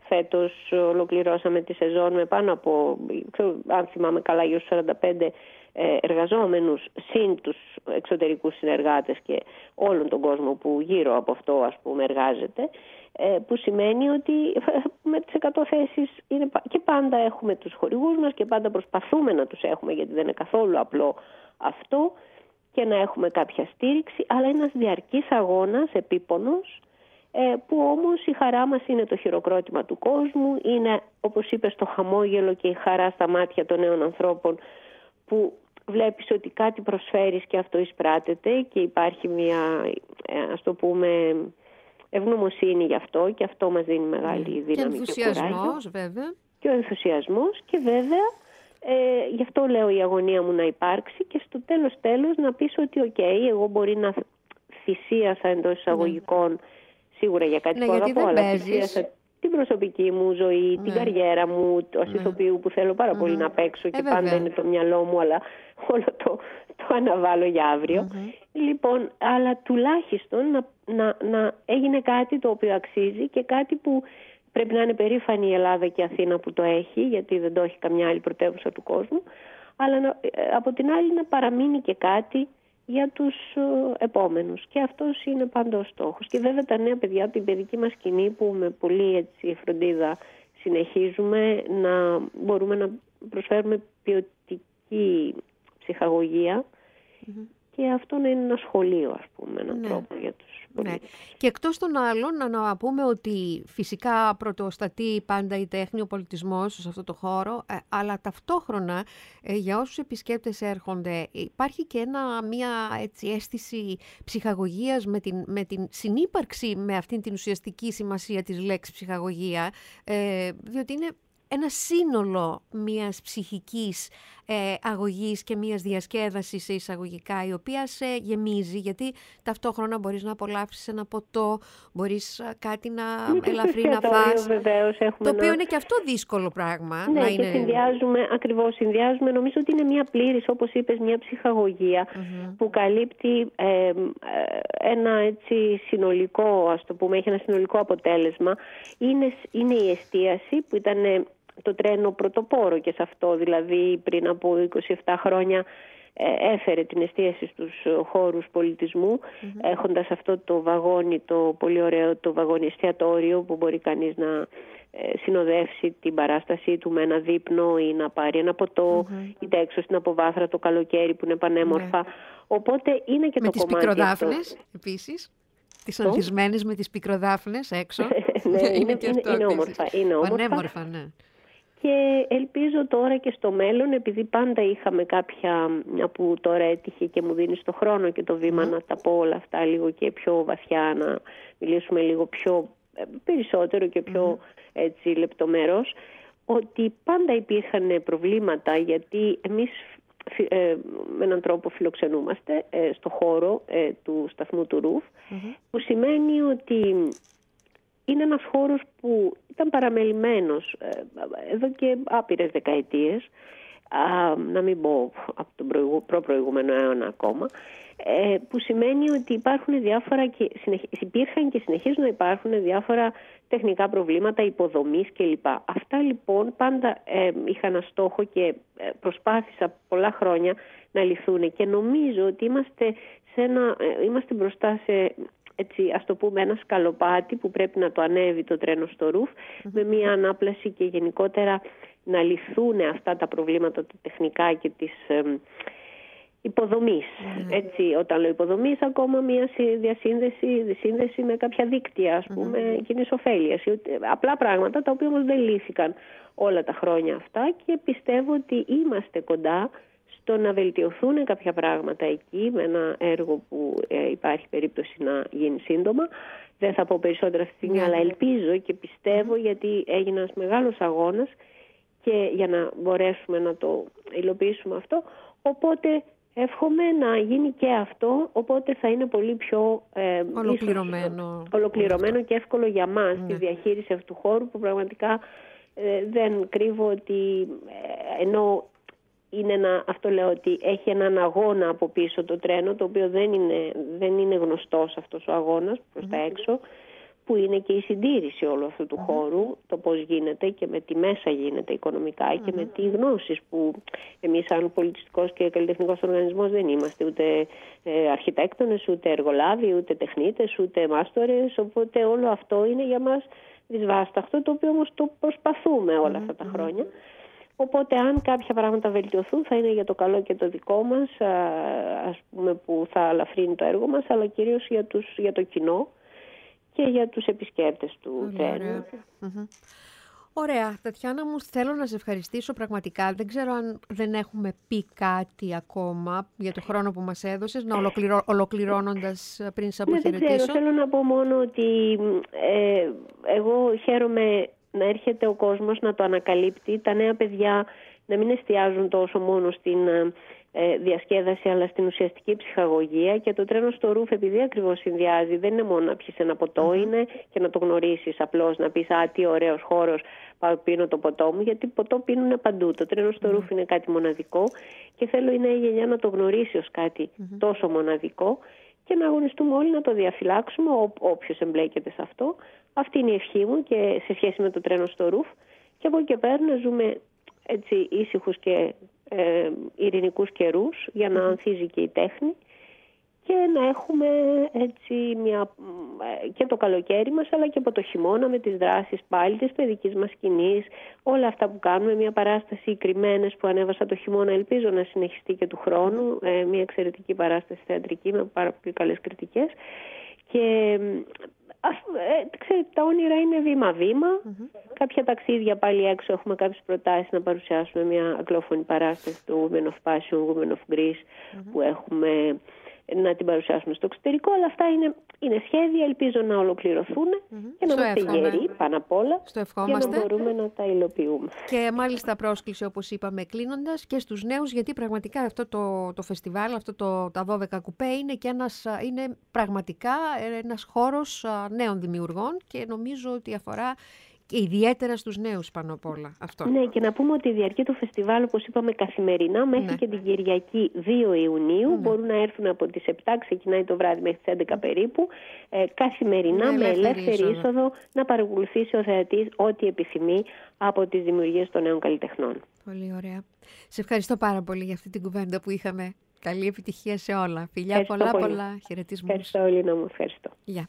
φέτος ολοκληρώσαμε τη σεζόν με πάνω από, ξέρω, αν θυμάμαι καλά, γύρω στους σαράντα πέντε ε, εργαζόμενους, συν τους εξωτερικούς συνεργάτες και όλον τον κόσμο που γύρω από αυτό, ας πούμε, εργάζεται, που σημαίνει ότι με τις εκατό θέσεις είναι, και πάντα έχουμε τους χορηγούς μας και πάντα προσπαθούμε να τους έχουμε, γιατί δεν είναι καθόλου απλό αυτό, και να έχουμε κάποια στήριξη, αλλά είναι ένας διαρκής αγώνας, επίπονος, που όμως η χαρά μας είναι το χειροκρότημα του κόσμου, είναι, όπως είπες, το χαμόγελο και η χαρά στα μάτια των νέων ανθρώπων, που βλέπεις ότι κάτι προσφέρεις και αυτό εισπράτεται και υπάρχει μια, ας το πούμε, ευγνωμοσύνη γι' αυτό, και αυτό μας δίνει μεγάλη δύναμη και ενθουσιασμός, και βέβαια. Και ο ενθουσιασμός και βέβαια ε, γι' αυτό λέω η αγωνία μου να υπάρξει και στο τέλος τέλος να πεις ότι οκ, okay, εγώ μπορεί να θυσίασα εντός εισαγωγικών ναι. σίγουρα για κάτι ναι, που αγαπώ, αλλά θυσίασα την προσωπική μου ζωή, ναι. την καριέρα μου, το ναι. ηθοποιού που θέλω πάρα πολύ mm-hmm. να παίξω και ε, πάντα βέβαια. Είναι το μυαλό μου, αλλά όλο το, το αναβάλω για αύριο. Mm-hmm. Λοιπόν, αλλά τουλάχιστον να, να, να έγινε κάτι το οποίο αξίζει και κάτι που πρέπει να είναι περήφανη η Ελλάδα και η Αθήνα που το έχει, γιατί δεν το έχει καμιά άλλη πρωτεύουσα του κόσμου, αλλά να, από την άλλη να παραμείνει και κάτι για τους uh, επόμενους. Και αυτός είναι πάντα ο στόχος. Και βέβαια τα νέα παιδιά, την παιδική μας σκηνή που με πολύ έτσι, φροντίδα συνεχίζουμε να μπορούμε να προσφέρουμε ποιοτική ψυχαγωγία mm-hmm. και αυτό να είναι ένα σχολείο, ας πούμε, έναν ναι. τρόπο για τους πολίτες. Ναι. Και εκτός των άλλων, να, να πούμε ότι φυσικά πρωτοστατεί πάντα η τέχνη, ο πολιτισμός σε αυτό το χώρο, ε, αλλά ταυτόχρονα ε, για όσους επισκέπτες έρχονται υπάρχει και ένα, μια έτσι, αίσθηση ψυχαγωγίας με την, με την συνύπαρξη με αυτήν την ουσιαστική σημασία της λέξης ψυχαγωγία, ε, διότι είναι ένα σύνολο μιας ψυχικής ε, αγωγής και μιας διασκέδασης σε εισαγωγικά, η οποία σε γεμίζει, γιατί ταυτόχρονα μπορείς να απολαύσεις ένα ποτό, μπορείς κάτι να ελαφρύ να φας, βεβαίως, το οποίο να... είναι και αυτό δύσκολο πράγμα. Ναι, να και είναι... συνδυάζουμε, ακριβώς συνδυάζουμε, νομίζω ότι είναι μια πλήρης, όπως είπες, μια ψυχαγωγία mm-hmm. που καλύπτει ε, ε, ένα έτσι συνολικό, ας το πούμε, έχει ένα συνολικό αποτέλεσμα. Είναι, είναι η εστίαση που ήταν το τρένο πρωτοπόρο και σε αυτό, δηλαδή πριν από είκοσι επτά χρόνια ε, έφερε την εστίαση στους χώρους πολιτισμού mm-hmm. έχοντας αυτό το βαγόνι, το πολύ ωραίο το βαγόνι εστιατόριο που μπορεί κανείς να ε, συνοδεύσει την παράστασή του με ένα δείπνο ή να πάρει ένα ποτό mm-hmm. είτε έξω στην αποβάθρα το καλοκαίρι που είναι πανέμορφα. Mm-hmm. Οπότε είναι και με το τις κομμάτι πικροδάφνες αυτό. Επίσης. Τις ανθισμένες με τις πικροδάφνες έξω. ναι, είναι, είναι, και αυτό είναι όμορφα. Είναι όμορφα. Πανέμορφα, ναι. Και ελπίζω τώρα και στο μέλλον, επειδή πάντα είχαμε κάποια, μια που τώρα έτυχε και μου δίνει το χρόνο και το βήμα mm. να τα πω όλα αυτά λίγο και πιο βαθιά, να μιλήσουμε λίγο πιο περισσότερο και πιο mm. έτσι λεπτομέρως, ότι πάντα υπήρχαν προβλήματα, γιατί εμείς ε, με έναν τρόπο φιλοξενούμαστε ε, στο χώρο ε, του σταθμού του Ρουφ, mm-hmm. που σημαίνει ότι είναι ένας χώρος που ήταν παραμελημένος ε, εδώ και άπειρες δεκαετίες, α, να μην πω από τον προηγου, προπροηγούμενο αιώνα ακόμα, ε, που σημαίνει ότι υπάρχουν διάφορα και συνεχ, υπήρχαν και συνεχίζουν να υπάρχουν διάφορα τεχνικά προβλήματα, υποδομής κλπ. Αυτά λοιπόν πάντα ε, είχαν ένα στόχο και προσπάθησα πολλά χρόνια να λυθούν, και νομίζω ότι είμαστε, σε ένα, ε, είμαστε μπροστά σε... έτσι, ας το πούμε, ένα σκαλοπάτι που πρέπει να το ανέβει το τρένο στο Ρουφ mm-hmm. με μια ανάπλαση και γενικότερα να λυθούν αυτά τα προβλήματα τα τεχνικά και της ε, υποδομής. Mm-hmm. Έτσι, όταν λέω υποδομής, ακόμα μια διασύνδεση, διασύνδεση με κάποια δίκτυα, ας πούμε, mm-hmm. κοινής ωφέλειας. Απλά πράγματα τα οποία όμως δεν λύθηκαν όλα τα χρόνια αυτά, και πιστεύω ότι είμαστε κοντά στο να βελτιωθούν κάποια πράγματα εκεί με ένα έργο που ε, υπάρχει περίπτωση να γίνει σύντομα. Δεν θα πω περισσότερα αυτή τη στιγμή, yeah. αλλά ελπίζω και πιστεύω mm-hmm. γιατί έγινε ένας μεγάλος αγώνας και για να μπορέσουμε να το υλοποιήσουμε αυτό. Οπότε εύχομαι να γίνει και αυτό, οπότε θα είναι πολύ πιο ε, ολοκληρωμένο, ίσως, ολοκληρωμένο και εύκολο για μας yeah. τη διαχείριση αυτού του χώρου, που πραγματικά ε, δεν κρύβω ότι ε, ενώ είναι ένα, αυτό λέω, ότι έχει έναν αγώνα από πίσω το τρένο, το οποίο δεν είναι, δεν είναι γνωστός αυτός ο αγώνας προς mm-hmm. τα έξω, που είναι και η συντήρηση όλου αυτού του mm-hmm. χώρου, το πώς γίνεται και με τι μέσα γίνεται οικονομικά mm-hmm. και με τι γνώσεις που εμείς σαν πολιτιστικός και καλλιτεχνικός οργανισμός δεν είμαστε ούτε ε, αρχιτέκτονες, ούτε εργολάβοι, ούτε τεχνίτες, ούτε μάστορες, οπότε όλο αυτό είναι για μας δυσβάσταχτο, το οποίο όμως το προσπαθούμε όλα mm-hmm. αυτά τα χρόνια. Οπότε αν κάποια πράγματα βελτιωθούν θα είναι για το καλό και το δικό μας, ας πούμε, που θα αλαφρύνει το έργο μας, αλλά κυρίως για, τους, για το κοινό και για τους επισκέπτες του τρένου. Mm-hmm. Ωραία. Τατιάνα μου, θέλω να σε ευχαριστήσω πραγματικά. Δεν ξέρω αν δεν έχουμε πει κάτι ακόμα για το χρόνο που μας έδωσες, να ολοκληρώ, ολοκληρώνοντας πριν σε αποχαιρετήσω. Ναι, δεν ξέρω. Θέλω να πω μόνο ότι ε, εγώ χαίρομαι να έρχεται ο κόσμος να το ανακαλύπτει, τα νέα παιδιά να μην εστιάζουν τόσο μόνο στην ε, διασκέδαση, αλλά στην ουσιαστική ψυχαγωγία, και το τρένο στο Ρουφ, επειδή ακριβώς συνδυάζει, δεν είναι μόνο να πιεις ένα ποτό, mm-hmm. είναι και να το γνωρίσεις απλώς, να πεις «Α, τι ωραίος χώρος, πάω πίνω το ποτό μου», γιατί ποτό πίνουν παντού. Το τρένο στο mm-hmm. Ρουφ είναι κάτι μοναδικό και θέλω η νέα γενιά να το γνωρίσει ως κάτι mm-hmm. τόσο μοναδικό και να αγωνιστούμε όλοι να το διαφυλάξουμε, ό, όποιος εμπλέκεται σε αυτό. Αυτή είναι η ευχή μου και σε σχέση με το τρένο στο Ρουφ, και από εκεί και πέρα να ζούμε έτσι ήσυχους και ε, ειρηνικούς καιρούς για να ανθίζει και η τέχνη, και να έχουμε έτσι μια, και το καλοκαίρι μας αλλά και από το χειμώνα με τις δράσεις πάλι της παιδικής μας σκηνής, όλα αυτά που κάνουμε, μια παράσταση «Κρυμμένες» που ανέβασα το χειμώνα, ελπίζω να συνεχιστεί και του χρόνου, ε, μια εξαιρετική παράσταση θεατρική με πάρα πολύ καλές κριτικές, και ας, ε, ξέρετε, τα όνειρα είναι βήμα-βήμα. Mm-hmm. Κάποια ταξίδια πάλι έξω, έχουμε κάποιες προτάσεις να παρουσιάσουμε μια αγγλόφωνη παράσταση του Women of Passion, Women of Greece, mm-hmm. που έχουμε να την παρουσιάσουμε στο εξωτερικό, αλλά αυτά είναι, είναι σχέδια, ελπίζω να ολοκληρωθούν mm-hmm. και να είμαστε γεροί πάνω απ' όλα και να μπορούμε να τα υλοποιούμε. Και μάλιστα πρόσκληση, όπως είπαμε κλείνοντας, και στους νέους, γιατί πραγματικά αυτό το, το φεστιβάλ, αυτό το, τα δώδεκα κουπέ είναι, και ένας, είναι πραγματικά ένας χώρος νέων δημιουργών και νομίζω ότι αφορά και ιδιαίτερα στους νέους πάνω απ' όλα αυτό. Ναι, και να πούμε ότι διαρκεί το φεστιβάλ, όπως είπαμε, καθημερινά μέχρι ναι. και την Κυριακή δύο Ιουνίου. Ναι. Μπορούν να έρθουν από τις επτά, ξεκινάει το βράδυ μέχρι τις έντεκα περίπου, ε, καθημερινά ναι, με ελεύθερη είσοδο. είσοδο να παρακολουθήσει ο θεατής ό,τι επιθυμεί από τις δημιουργίες των νέων καλλιτεχνών. Πολύ ωραία. Σε ευχαριστώ πάρα πολύ για αυτή την κουβέντα που είχαμε. Καλή επιτυχία σε όλα. Φιλιά, ευχαριστώ πολλά πολύ. πολλά χαιρετισμούς. Ευχαριστώ, Λίνα μου. Ευχαριστώ. Γεια.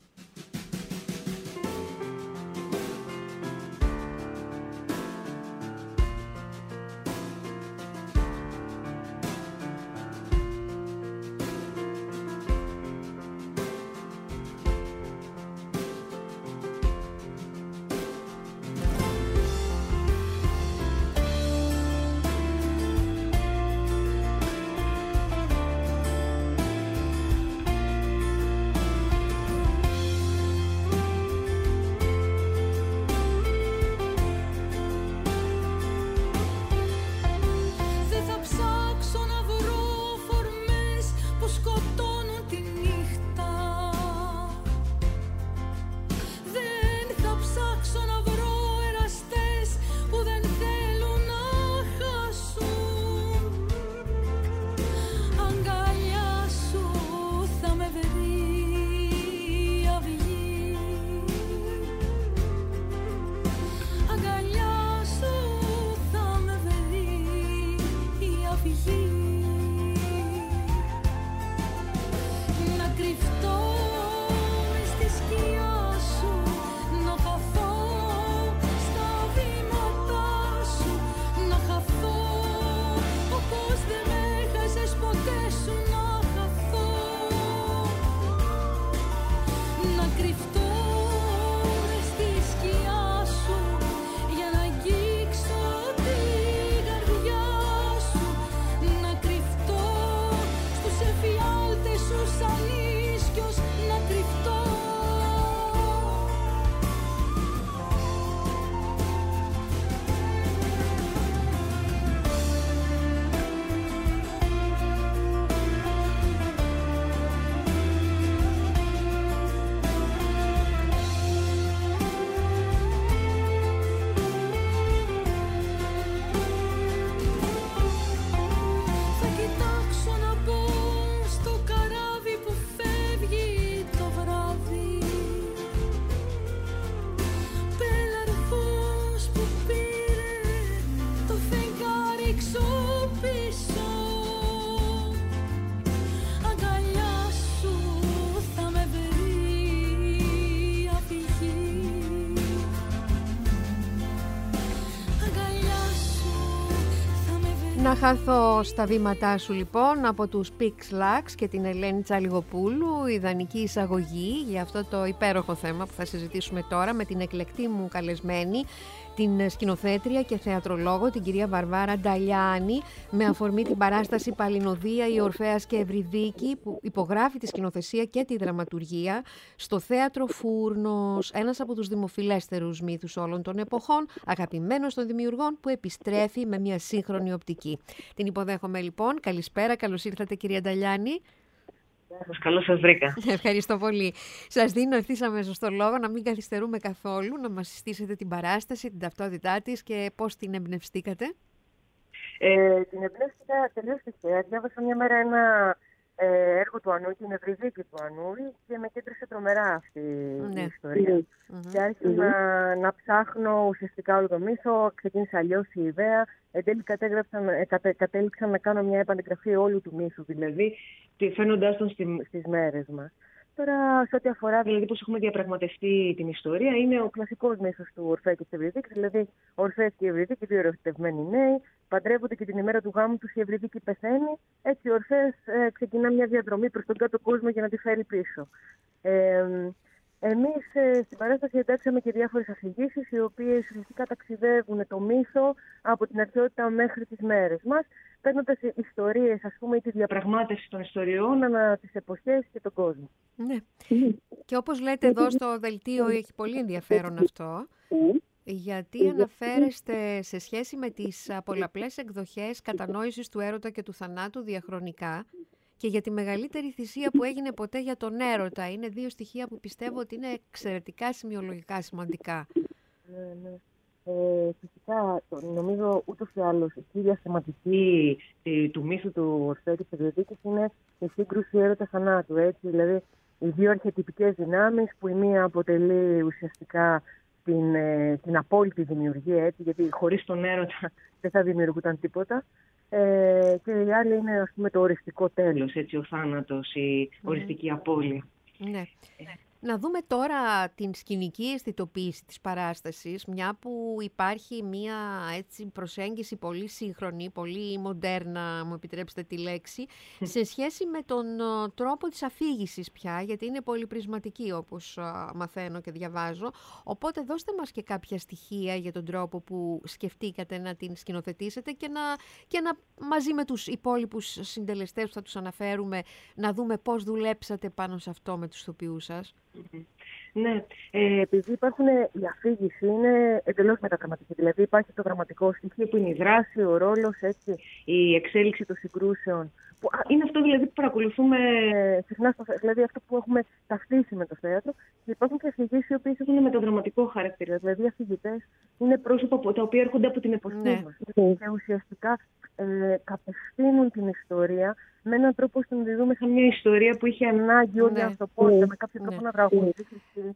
Να χάθω στα βήματά σου λοιπόν από τους Pix Lux και την Ελένη Τσαλιγοπούλου, ιδανική εισαγωγή για αυτό το υπέροχο θέμα που θα συζητήσουμε τώρα με την εκλεκτή μου καλεσμένη, την σκηνοθέτρια και θεατρολόγο, την κυρία Βαρβάρα Νταλιάνη, με αφορμή την παράσταση Παλινοδία, η Ορφέας και Ευρυδίκη, που υπογράφει τη σκηνοθεσία και τη δραματουργία στο θέατρο Φούρνος, ένας από τους δημοφιλέστερους μύθους όλων των εποχών, αγαπημένος των δημιουργών, που επιστρέφει με μια σύγχρονη οπτική. Την υποδέχομαι λοιπόν. Καλησπέρα, καλώς ήρθατε κυρία Νταλιάνη. Καλώς σας βρήκα. Ευχαριστώ πολύ. Σας δίνω ευθύς αμέσως το λόγο, να μην καθυστερούμε καθόλου, να μας συστήσετε την παράσταση, την ταυτότητά της και πώς την εμπνευστήκατε. Ε, την εμπνεύστηκα τελείως τυχαία. Διάβασα μια μέρα ένα ε, έργο του Ανούη, την Ευρυδίκη του Ανούη, και με κέντρισε τρομερά αυτή ναι. η ιστορία. Mm-hmm. Και άρχισα mm-hmm. να, να ψάχνω ουσιαστικά όλο το μύθο, ξεκίνησε αλλιώς η ιδέα. Εν τέλει κατε, κατέληξα να κάνω μια επανεγγραφή όλου του μύθου, δηλαδή φαίνοντάς τον στη, στις μέρες μας. Τώρα, σε ό,τι αφορά δηλαδή πώς έχουμε διαπραγματευτεί την ιστορία, είναι ο κλασικός μύθος του Ορφέα και της Ευρυδίκης, δηλαδή ο Ορφέας και η Ευρυδίκη, δύο ερωτευμένοι νέοι, παντρεύονται και την ημέρα του γάμου τους η Ευρυδίκη πεθαίνει. Έτσι ο Ορφέας ε, ξεκινά μια διαδρομή προς τον κάτω κόσμο για να τη φέρει πίσω. Ε, Εμείς ε, στην παράσταση εντάξαμε και διάφορες αφηγήσεις, οι οποίες ουσιαστικά ταξιδεύουν το μύθο από την αρχαιότητα μέχρι τις μέρες μας, παίρνοντας ιστορίες, ας πούμε, ή τη διαπραγμάτευση των ιστοριών ανά τις εποχές και τον κόσμο. Ναι. Mm. Και όπως λέτε εδώ στο δελτίο, έχει πολύ ενδιαφέρον αυτό, γιατί αναφέρεστε σε σχέση με τις πολλαπλές εκδοχές κατανόησης του έρωτα και του θανάτου διαχρονικά και για τη μεγαλύτερη θυσία που έγινε ποτέ για τον έρωτα. Είναι δύο στοιχεία που πιστεύω ότι είναι εξαιρετικά σημειολογικά σημαντικά. Ναι, ναι. Ε, φυσικά, νομίζω ούτως ή άλλως η κύρια θεματική του μύθου του Ορφέα και της Ευρυδίκης είναι η σύγκρουση έρωτα θανάτου. Έτσι, δηλαδή, οι δύο αρχετυπικές δυνάμεις που η μία αποτελεί ουσιαστικά την, ε, την απόλυτη δημιουργία, έτσι, γιατί χωρίς τον έρωτα δεν θα δημιουργούταν τίποτα. Ε, και η άλλη είναι, ας πούμε, το οριστικό τέλος, έτσι, ο θάνατος, η οριστική απώλεια. Ναι. Να δούμε τώρα την σκηνική αισθητοποίηση της παράστασης, μια που υπάρχει μια έτσι, προσέγγιση πολύ σύγχρονη, πολύ μοντέρνα, μου επιτρέψετε τη λέξη, σε σχέση με τον τρόπο της αφήγησης πια, γιατί είναι πολυπρισματική όπως μαθαίνω και διαβάζω. Οπότε δώστε μας και κάποια στοιχεία για τον τρόπο που σκεφτήκατε να την σκηνοθετήσετε και να, και να μαζί με τους υπόλοιπους συντελεστές που θα τους αναφέρουμε, να δούμε πώς δουλέψατε πάνω σε αυτό με τους ηθοποιούς σας. Mm-hmm. Ναι, ε, επειδή υπάρχουν, η αφήγηση είναι εντελώς μεταδραματική. Δηλαδή υπάρχει το δραματικό στοιχείο που είναι η δράση, ο ρόλος, έτσι, η εξέλιξη των συγκρούσεων. Που, είναι αυτό δηλαδή που παρακολουθούμε συχνά, στο, δηλαδή αυτό που έχουμε ταυτίσει με το θέατρο. Και υπάρχουν και αφηγήσεις οι οποίες έχουν μεταδραματικό χαρακτήρα. Δηλαδή οι αφηγητές είναι πρόσωπα τα οποία έρχονται από την εποχή ναι. μας. Και ουσιαστικά ε, κατευθύνουν την ιστορία με έναν τρόπο ώστε να τη δούμε σαν μια ιστορία που είχε ανάγκη όλη η ανθρωπότητα με κάποιο τρόπο ναι. να τραγουδήσει.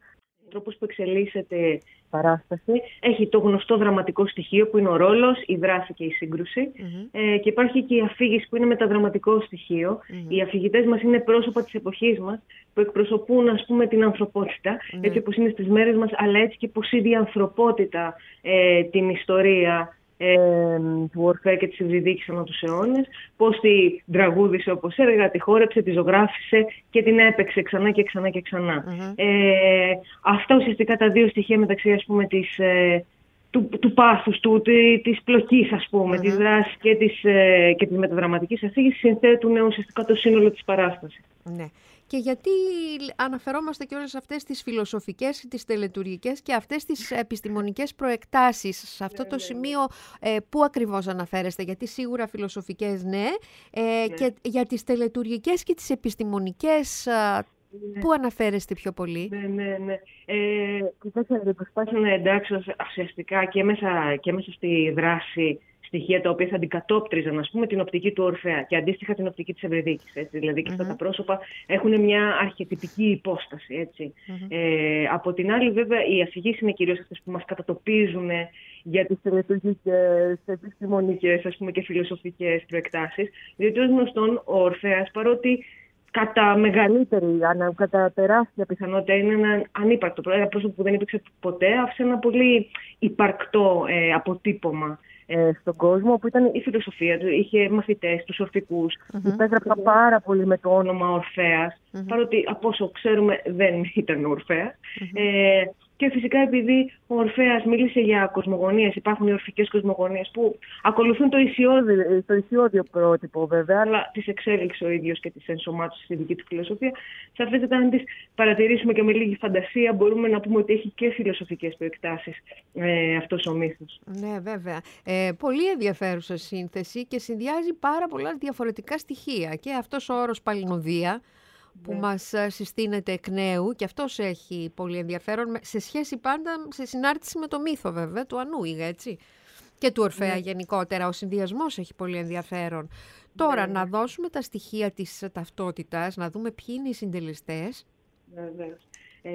Ο τρόπος που εξελίσσεται η παράσταση έχει το γνωστό δραματικό στοιχείο που είναι ο ρόλος, η δράση και η σύγκρουση. Mm-hmm. Ε, και υπάρχει και η αφήγηση που είναι μεταδραματικό στοιχείο. Mm-hmm. Οι αφηγητές μας είναι πρόσωπα της εποχής μας που εκπροσωπούν, ας πούμε, την ανθρωπότητα mm-hmm. έτσι όπως είναι στις μέρες μας, αλλά έτσι και πως είδε η ανθρωπότητα ε, την ιστορία Ε, του Ορφέα και της Ευδυδίκης ανά τους αιώνες, πώς τη τραγούδισε, όπως έλεγα, τη χόρεψε, τη ζωγράφισε και την έπαιξε ξανά και ξανά και ξανά. Mm-hmm. Ε, αυτά ουσιαστικά τα δύο στοιχεία μεταξύ, ας πούμε, της, ε, του, του πάθους, του, της πλοκής, ας πούμε, mm-hmm. της δράσης και της, ε, και της μεταδραματικής αφήγησης συνθέτουν ουσιαστικά το σύνολο της παράστασης. Ναι. Και γιατί αναφερόμαστε και όλες αυτές τις φιλοσοφικές, τις τελετουργικές και αυτές τις επιστημονικές προεκτάσεις. Σε αυτό το σημείο ε, πού ακριβώς αναφέρεστε? Γιατί σίγουρα φιλοσοφικές ναι, ε, ναι. Και για τις τελετουργικές και τις επιστημονικές ναι. πού αναφέρεστε πιο πολύ? Ναι, ναι, ναι. Ε, Κοιτάξτε, προσπάθησα να εντάξω ουσιαστικά και μέσα, και μέσα στη δράση στοιχεία τα οποία θα αντικατόπτριζαν, ας πούμε, την οπτική του Ορφέα και αντίστοιχα την οπτική της Ευδυδίκης. Δηλαδή και αυτά mm-hmm. τα πρόσωπα έχουν μια αρχετυπική υπόσταση. Έτσι. Mm-hmm. Ε, από την άλλη, βέβαια, οι αφηγήσεις είναι κυρίως αυτές που μας κατατοπίζουν για τις τελετουργικές, επιστημονικές, ας πούμε, και φιλοσοφικές προεκτάσεις. Διότι ως γνωστόν ο Ορφέας, παρότι κατά μεγαλύτερη, κατά τεράστια πιθανότητα είναι ένα ανύπαρκτο ένα πρόσωπο που δεν υπήρξε ποτέ, άφησε ένα πολύ υπαρκτό ε, αποτύπωμα ε, στον κόσμο, που ήταν η φιλοσοφία του, είχε μαθητές, τους ορφικούς, mm-hmm. υπέγραψα mm-hmm. πάρα πολύ με το όνομα Ορφέας, mm-hmm. παρότι από όσο ξέρουμε δεν ήταν Ορφέας. Mm-hmm. Ε, Και φυσικά επειδή ο Ορφέας μίλησε για κοσμογονίες, υπάρχουν οι ορφικές κοσμογονίες που ακολουθούν το ισιώδιο, το ισιώδιο πρότυπο βέβαια, αλλά τις εξέλιξε ο ίδιος και τις ενσωμάτωσε στη δική του φιλοσοφία. Σαφέστατα, αν τις παρατηρήσουμε και με λίγη φαντασία, μπορούμε να πούμε ότι έχει και φιλοσοφικές προεκτάσεις ε, αυτός ο μύθος. Ναι, βέβαια. Ε, πολύ ενδιαφέρουσα σύνθεση και συνδυάζει πάρα πολλά διαφορετικά στοιχεία. Και αυτός ο όρος παλινοδία, που yeah. μας συστήνεται εκ νέου, και αυτός έχει πολύ ενδιαφέρον, σε σχέση πάντα, σε συνάρτηση με το μύθο βέβαια, του Ανούιγ, έτσι, και του Ορφέα yeah. γενικότερα. Ο συνδυασμός έχει πολύ ενδιαφέρον. Τώρα, yeah. να δώσουμε τα στοιχεία της ταυτότητας, να δούμε ποιοι είναι οι συντελεστές. Yeah, yeah.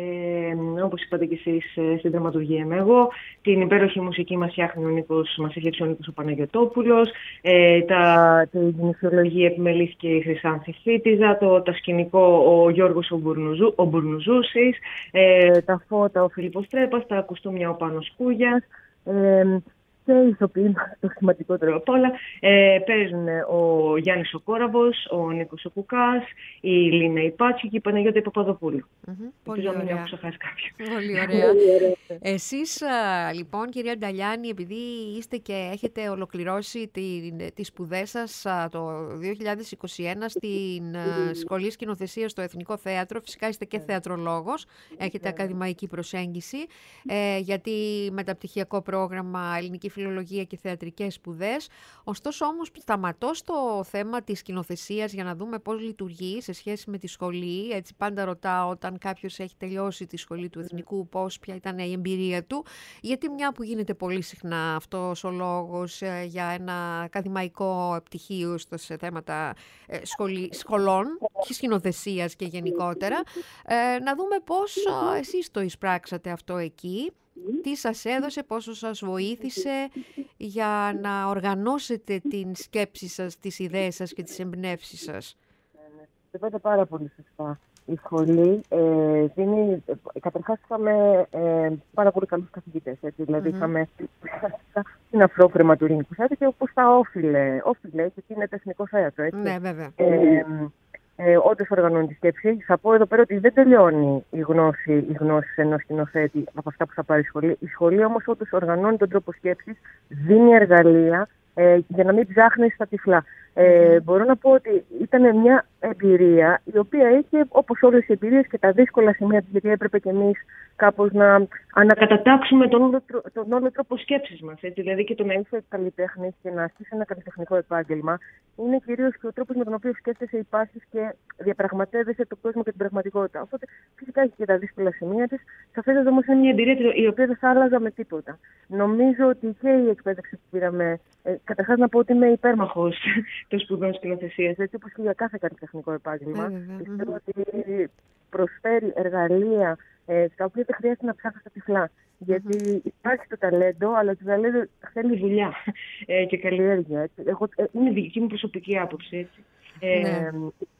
Ε, όπως είπατε και εσείς στην δραματουργία είμαι εγώ. Την υπέροχη μουσική μας φτιάχνει ο Νίκος, μας έχει ο Νίκος ο Παναγιωτόπουλος. Ε, τα, την νηφιολογία επιμελήθηκε η Χρυσάνθη Φίτιζα, το, τα σκηνικό ο Γιώργος ο, Μπουρνουζού, ο Μπουρνουζούσης, ε, τα φώτα ο Φίλιππος Τρέπας, τα κουστούμια ο Πάνος Κούγιας. Ε, και οι ηθοποιοί, το σημαντικότερο απ' όλα, ε, παίζουν ο Γιάννης ο Κόραβος, ο Νίκος ο Κουκάς, η Λίνα η Πάτσου και η Παναγιώτα η Παπαδοπούλου. Mm-hmm. Πολύ ωραία. Μην έχω ξεχάσει κάποιον. Πολύ ωραία. Εσείς λοιπόν, κυρία Νταλιάνη, επειδή είστε και έχετε ολοκληρώσει τις σπουδές σας το δύο χιλιάδες είκοσι ένα στην Σχολή Σκηνοθεσίας στο Εθνικό Θέατρο, φυσικά είστε και θεατρολόγος, έχετε ακαδημαϊκή προσέγγιση, ε, γιατί μεταπτυχιακό πρόγραμμα Ελληνική Φιλολογία και Θεατρικές Σπουδές. Ωστόσο όμως σταματώ στο θέμα της σκηνοθεσίας για να δούμε πώς λειτουργεί σε σχέση με τη σχολή. Έτσι πάντα ρωτάω όταν κάποιος έχει τελειώσει τη σχολή του Εθνικού πώς, ποια ήταν η εμπειρία του. Γιατί μια που γίνεται πολύ συχνά αυτός ο λόγος ε, για ένα ακαδημαϊκό πτυχίο σε θέματα ε, σχολή, σχολών, σκηνοθεσίας και γενικότερα, ε, να δούμε πώς ε, εσείς το εισπράξατε αυτό εκεί. Τι σας έδωσε, πόσο σας βοήθησε για να οργανώσετε την σκέψη σας, τις ιδέες σας και τις εμπνεύσεις σας. Το είπατε πάρα πολύ σωστά. Η σχολή ε, δίνει, καταρχάς είχαμε ε, πάρα πολύ καλούς καθηγητές. Έτσι, δηλαδή mm-hmm. είχαμε την Αφρόκρεμα του Ελληνικού Θέατρου και όπως τα όφιλε, όφιλε γιατί είναι το Εθνικό Θέατρο. Έτσι. Ναι, βέβαια. Ε, Ε, όντως οργανώνει τη σκέψη. Θα πω εδώ πέρα ότι δεν τελειώνει η γνώση, η γνώση ενός σκηνοθέτη από αυτά που θα πάρει η σχολή. Η σχολή όμως όντως οργανώνει τον τρόπο σκέψης, δίνει εργαλεία ε, για να μην ψάχνει στα τυφλά. Ε, mm. Μπορώ να πω ότι ήταν μια εμπειρία η οποία είχε, όπως όλες οι εμπειρίες, και τα δύσκολα σημεία, γιατί έπρεπε και εμείς κάπως να ανακατατάξουμε τον όλο, τον όλο τρόπο σκέψης μας. Έτσι. Δηλαδή και το να είσαι καλλιτέχνης και να ασκήσεις ένα καλλιτεχνικό επάγγελμα είναι κυρίως και ο τρόπος με τον οποίο σκέφτεσαι, υπάρχεις και διαπραγματεύεσαι τον κόσμο και την πραγματικότητα. Οπότε φυσικά έχει και τα δύσκολα σημεία της. Σαφέστατα όμως είναι μια εμπειρία η οποία δεν θα άλλαζα με τίποτα. Νομίζω ότι και η εκπαίδευση που πήραμε. Ε, καταρχάς να πω ότι είμαι υπέρμαχος των σπουδών σκηνοθεσίας, έτσι όπως και για κάθε καλλιτεχνικό επάγγελμα. Πιστεύω ότι προσφέρει εργαλεία ε, στα οποία δεν χρειάζεται να ψάχνεις τα τυφλά. Γιατί υπάρχει το ταλέντο, αλλά το ταλέντο θέλει δουλειά ε, και καλλιέργεια. Έτσι. Εγώ, ε, είναι δική μου προσωπική άποψη. Έτσι. Ε, ναι.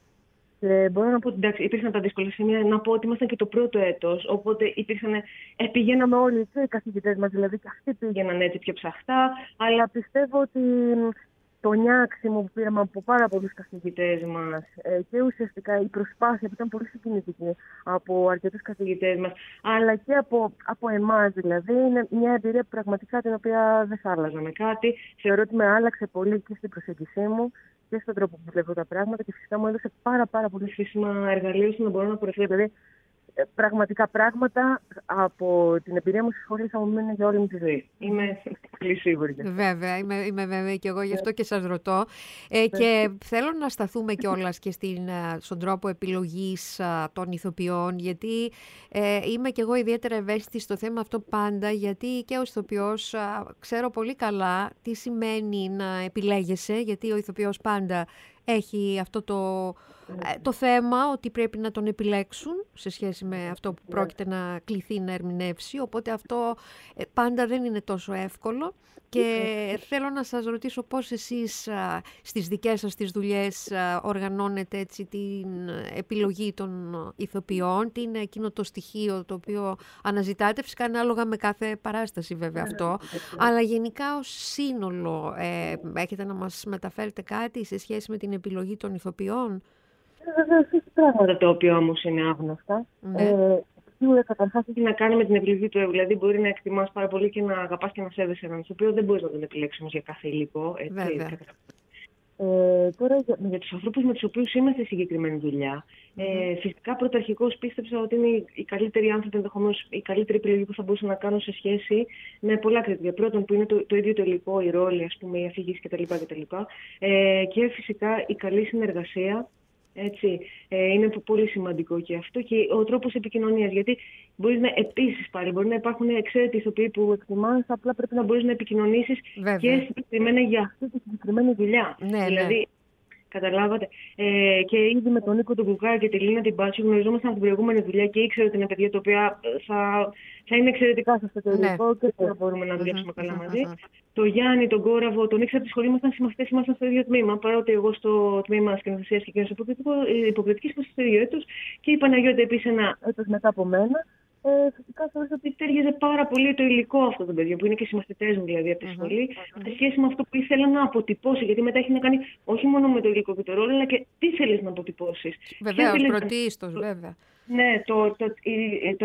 Και μπορώ να πω ότι εντάξει, υπήρχαν τα δύσκολα σημεία. Να πω ότι ήμασταν και το πρώτο έτος, οπότε υπήρχαν, ε, πηγαίναμε όλοι και οι καθηγητές μας, δηλαδή και αυτοί πήγαιναν έτσι πιο ψαχτά. Αλλά πιστεύω ότι το νιάξιμο που πήραμε από πάρα πολλούς καθηγητές μας ε, και ουσιαστικά η προσπάθεια που ήταν πολύ συγκινητική από αρκετούς καθηγητές μας, αλλά και από, από εμάς δηλαδή, είναι μια εμπειρία πραγματικά την οποία δεν θα άλλαζα με κάτι. Θεωρώ ότι με άλλαξε πολύ και στην προσέγγιση μου και στον τρόπο που βλέπω τα πράγματα και φυσικά μου έδωσε πάρα, πάρα πολύ χρήσιμα εργαλεία ώστε να μπορώ να πορευτώ. Δηλαδή, πραγματικά πράγματα από την εμπειρία μου στη σχολή θα μου μείνουν για όλη μου τη ζωή. Είμαι πολύ σίγουρη. Βέβαια, είμαι, είμαι βέβαια και εγώ γι' αυτό και σας ρωτώ. Ε, και θέλω να σταθούμε κιόλας και στην, στον τρόπο επιλογής των ηθοποιών, γιατί ε, είμαι κι εγώ ιδιαίτερα ευαίσθητη στο θέμα αυτό πάντα, γιατί και ο ηθοποιός ξέρω πολύ καλά τι σημαίνει να επιλέγεσαι, γιατί ο ηθοποιός πάντα έχει αυτό το, το θέμα ότι πρέπει να τον επιλέξουν σε σχέση με αυτό που πρόκειται να κληθεί να ερμηνεύσει, οπότε αυτό πάντα δεν είναι τόσο εύκολο και θέλω να σας ρωτήσω πώς εσείς στις δικές σας τις δουλειές οργανώνετε έτσι την επιλογή των ηθοποιών, τι είναι εκείνο το στοιχείο το οποίο αναζητάτε, φυσικά ανάλογα με κάθε παράσταση βέβαια αυτό, αλλά γενικά ως σύνολο ε, έχετε να μας μεταφέρετε κάτι σε σχέση με την επιλογή των ηθοποιών? Βέβαια, έχει πράγματα τα οποία όμως είναι άγνωστα. Ναι. Ε, σίγουρα καταρχάς έχει να κάνει με την επιλογή του έργου. Δηλαδή, μπορεί να εκτιμάς πάρα πολύ και να αγαπάς και να σέβεσαι έναν ηθοποιό. Δεν μπορείς να τον επιλέξεις για κάθε υλικό. Έτσι, βέβαια. Ε, τώρα για, για τους ανθρώπους με τους οποίους είμαστε συγκεκριμένη δουλειά, mm-hmm. ε, φυσικά πρωταρχικώς πίστεψα ότι είναι οι καλύτεροι άνθρωποι, ενδεχομένως η καλύτερη επιλογή που θα μπορούσα να κάνω σε σχέση με πολλά κριτήρια. Πρώτον, που είναι το, το ίδιο το υλικό, η ρόλη, ας πούμε, η αφήγηση κτλ. κτλ. Ε, και φυσικά η καλή συνεργασία. Έτσι, ε, είναι πολύ σημαντικό και αυτό και ο τρόπος επικοινωνίας. Γιατί μπορείς να επίσης πάλι μπορεί να υπάρχουν εξαίρετοι ηθοποιοί που εκτιμάς, απλά πρέπει να μπορείς να επικοινωνήσεις και συγκεκριμένα για αυτή τη συγκεκριμένη δουλειά. Ναι, δηλαδή, ναι. Καταλάβατε. Ε, και ήδη με τον Νίκο τον Κουκά και τη Λίνα την Πάτσου γνωριζόμασταν από την προηγούμενη δουλειά και ήξερα ότι είναι παιδιά τα οποία θα, θα είναι εξαιρετικά σε αυτό το υλικό ναι. και θα μπορούμε να δουλέψουμε mm-hmm. καλά μαζί. Mm-hmm. Το Γιάννη, τον Κόραβο, τον ήξερα από τη σχολή, ήμασταν συμμαθητές, ήμασταν στο ίδιο τμήμα. Παρότι εγώ στο τμήμα σκηνοθεσίας και κοινωνικής υποκριτικής ήμασταν στο ίδιο έτος. Και η Παναγιώτα επίσης ένα έτος μετά από μένα. Ε, φυσικά θεωρούσα ότι τέριαζε πάρα πολύ το υλικό αυτό των παιδιών, που είναι και συμμαθητές μου δηλαδή από τη σχολή, mm-hmm. σε σχέση με αυτό που ήθελα να αποτυπώσει. Γιατί μετά έχει να κάνει όχι μόνο με το υλικό και το ρόλο, αλλά και τι θέλεις να αποτυπώσεις. Βεβαίως, πρωτίστως, να... βέβαια. Ναι, το... το, το...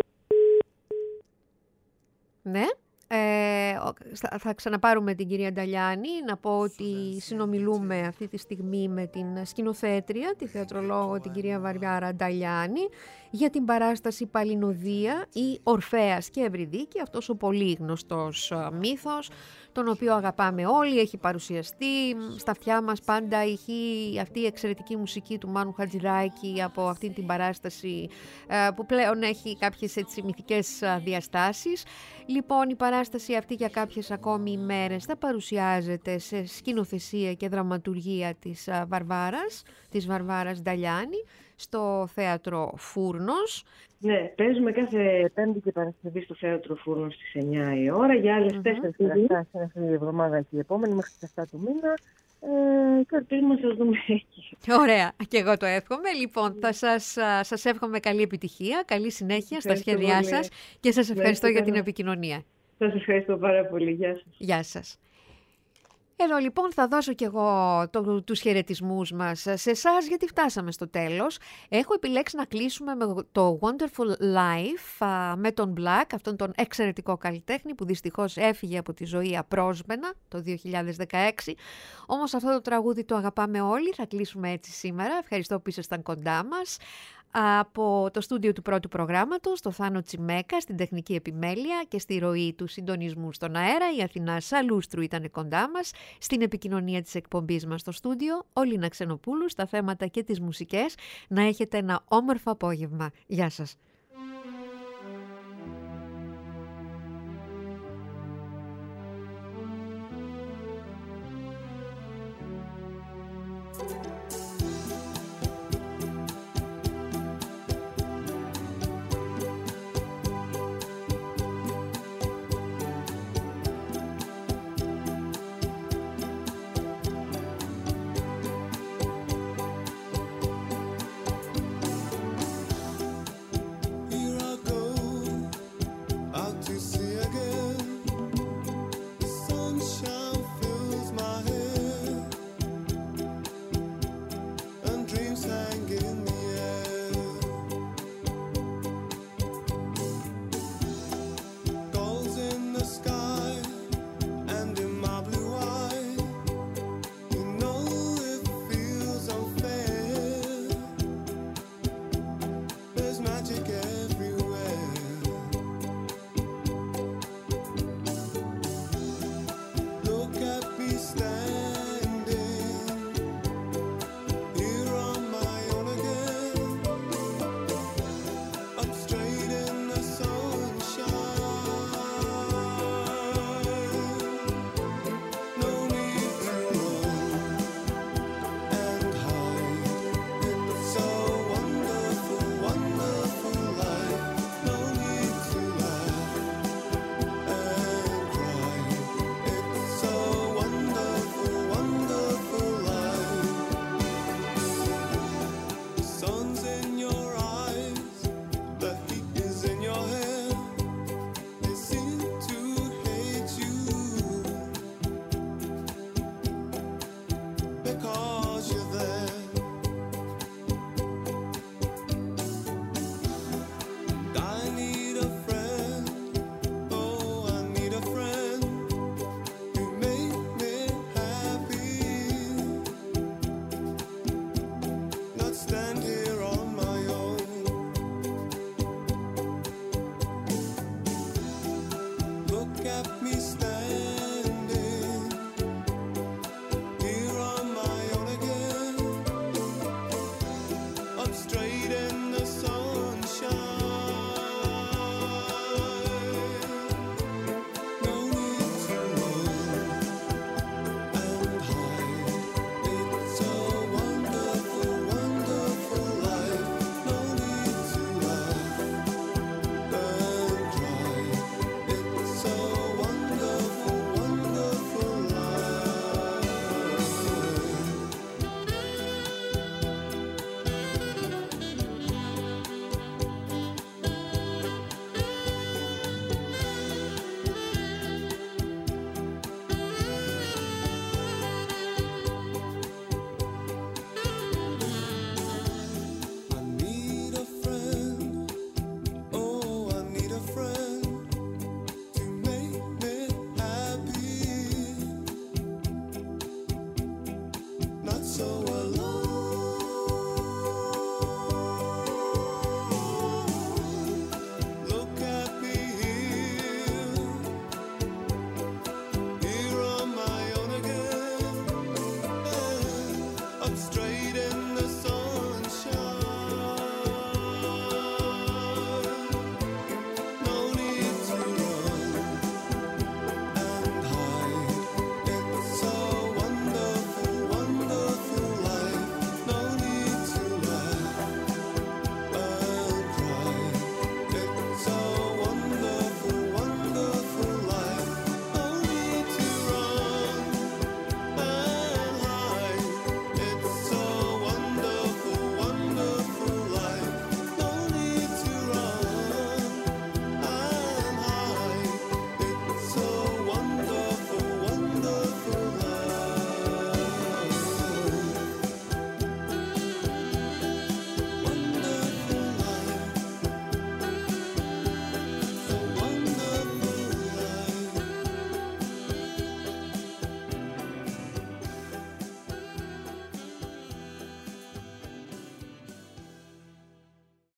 Ναι. Ε, θα ξαναπάρουμε την κυρία Νταλιάνη. Να πω ότι συνομιλούμε αυτή τη στιγμή με την σκηνοθέτρια, τη θεατρολόγο, την κυρία Βαρβάρα Νταλιάνη, για την παράσταση Παλινοδία ή Ορφέας και Ευρυδίκη, αυτός ο πολύ γνωστός μύθος, τον οποίο αγαπάμε όλοι, έχει παρουσιαστεί. Στα αυτιά μας πάντα ηχεί αυτή η εξαιρετική μουσική του Μάνου Χατζηδάκη από αυτή την παράσταση, που πλέον έχει κάποιες έτσι μυθικές διαστάσεις. Λοιπόν, η παράσταση αυτή για κάποιες ακόμη ημέρες θα παρουσιάζεται σε σκηνοθεσία και δραματουργία της Βαρβάρας, της Βαρβάρας Νταλιάνη, στο Θέατρο Φούρνος. Ναι, παίζουμε κάθε Πέμπτη και Παρασκευή στο Θέατρο Φούρνος στις εννιά η ώρα για άλλες mm-hmm. τέσσερις παραστάσεις mm-hmm. αυτή τη εβδομάδα και η επόμενη μέχρι τις εφτά του μήνα. Ε, και ελπίζουμε να σας δούμε εκεί. Ωραία, και εγώ το εύχομαι. Λοιπόν, θα σας, σας εύχομαι καλή επιτυχία, καλή συνέχεια στα σχέδιά πολύ. σας και σας ευχαριστώ για την επικοινωνία. Σας ευχαριστώ πάρα πολύ. Γεια σας. Γεια σας. Εδώ λοιπόν θα δώσω και εγώ το, τους χαιρετισμούς μας σε εσάς, γιατί φτάσαμε στο τέλος. Έχω επιλέξει να κλείσουμε με το Wonderful Life με τον Black, αυτόν τον εξαιρετικό καλλιτέχνη που δυστυχώς έφυγε από τη ζωή απρόσμενα το δύο χιλιάδες δεκαέξι. Όμως αυτό το τραγούδι το αγαπάμε όλοι, θα κλείσουμε έτσι σήμερα. Ευχαριστώ που ήσασταν κοντά μας. Από το στούντιο του πρώτου προγράμματος, το Θάνο Τσιμέκα στην τεχνική επιμέλεια και στη ροή του συντονισμού στον αέρα, η Αθηνά Σαλούστρου ήταν κοντά μας, στην επικοινωνία της εκπομπής μας στο στούντιο, ο Λίνα Ξενοπούλου στα θέματα και τις μουσικές. Να έχετε ένα όμορφο απόγευμα. Γεια σας.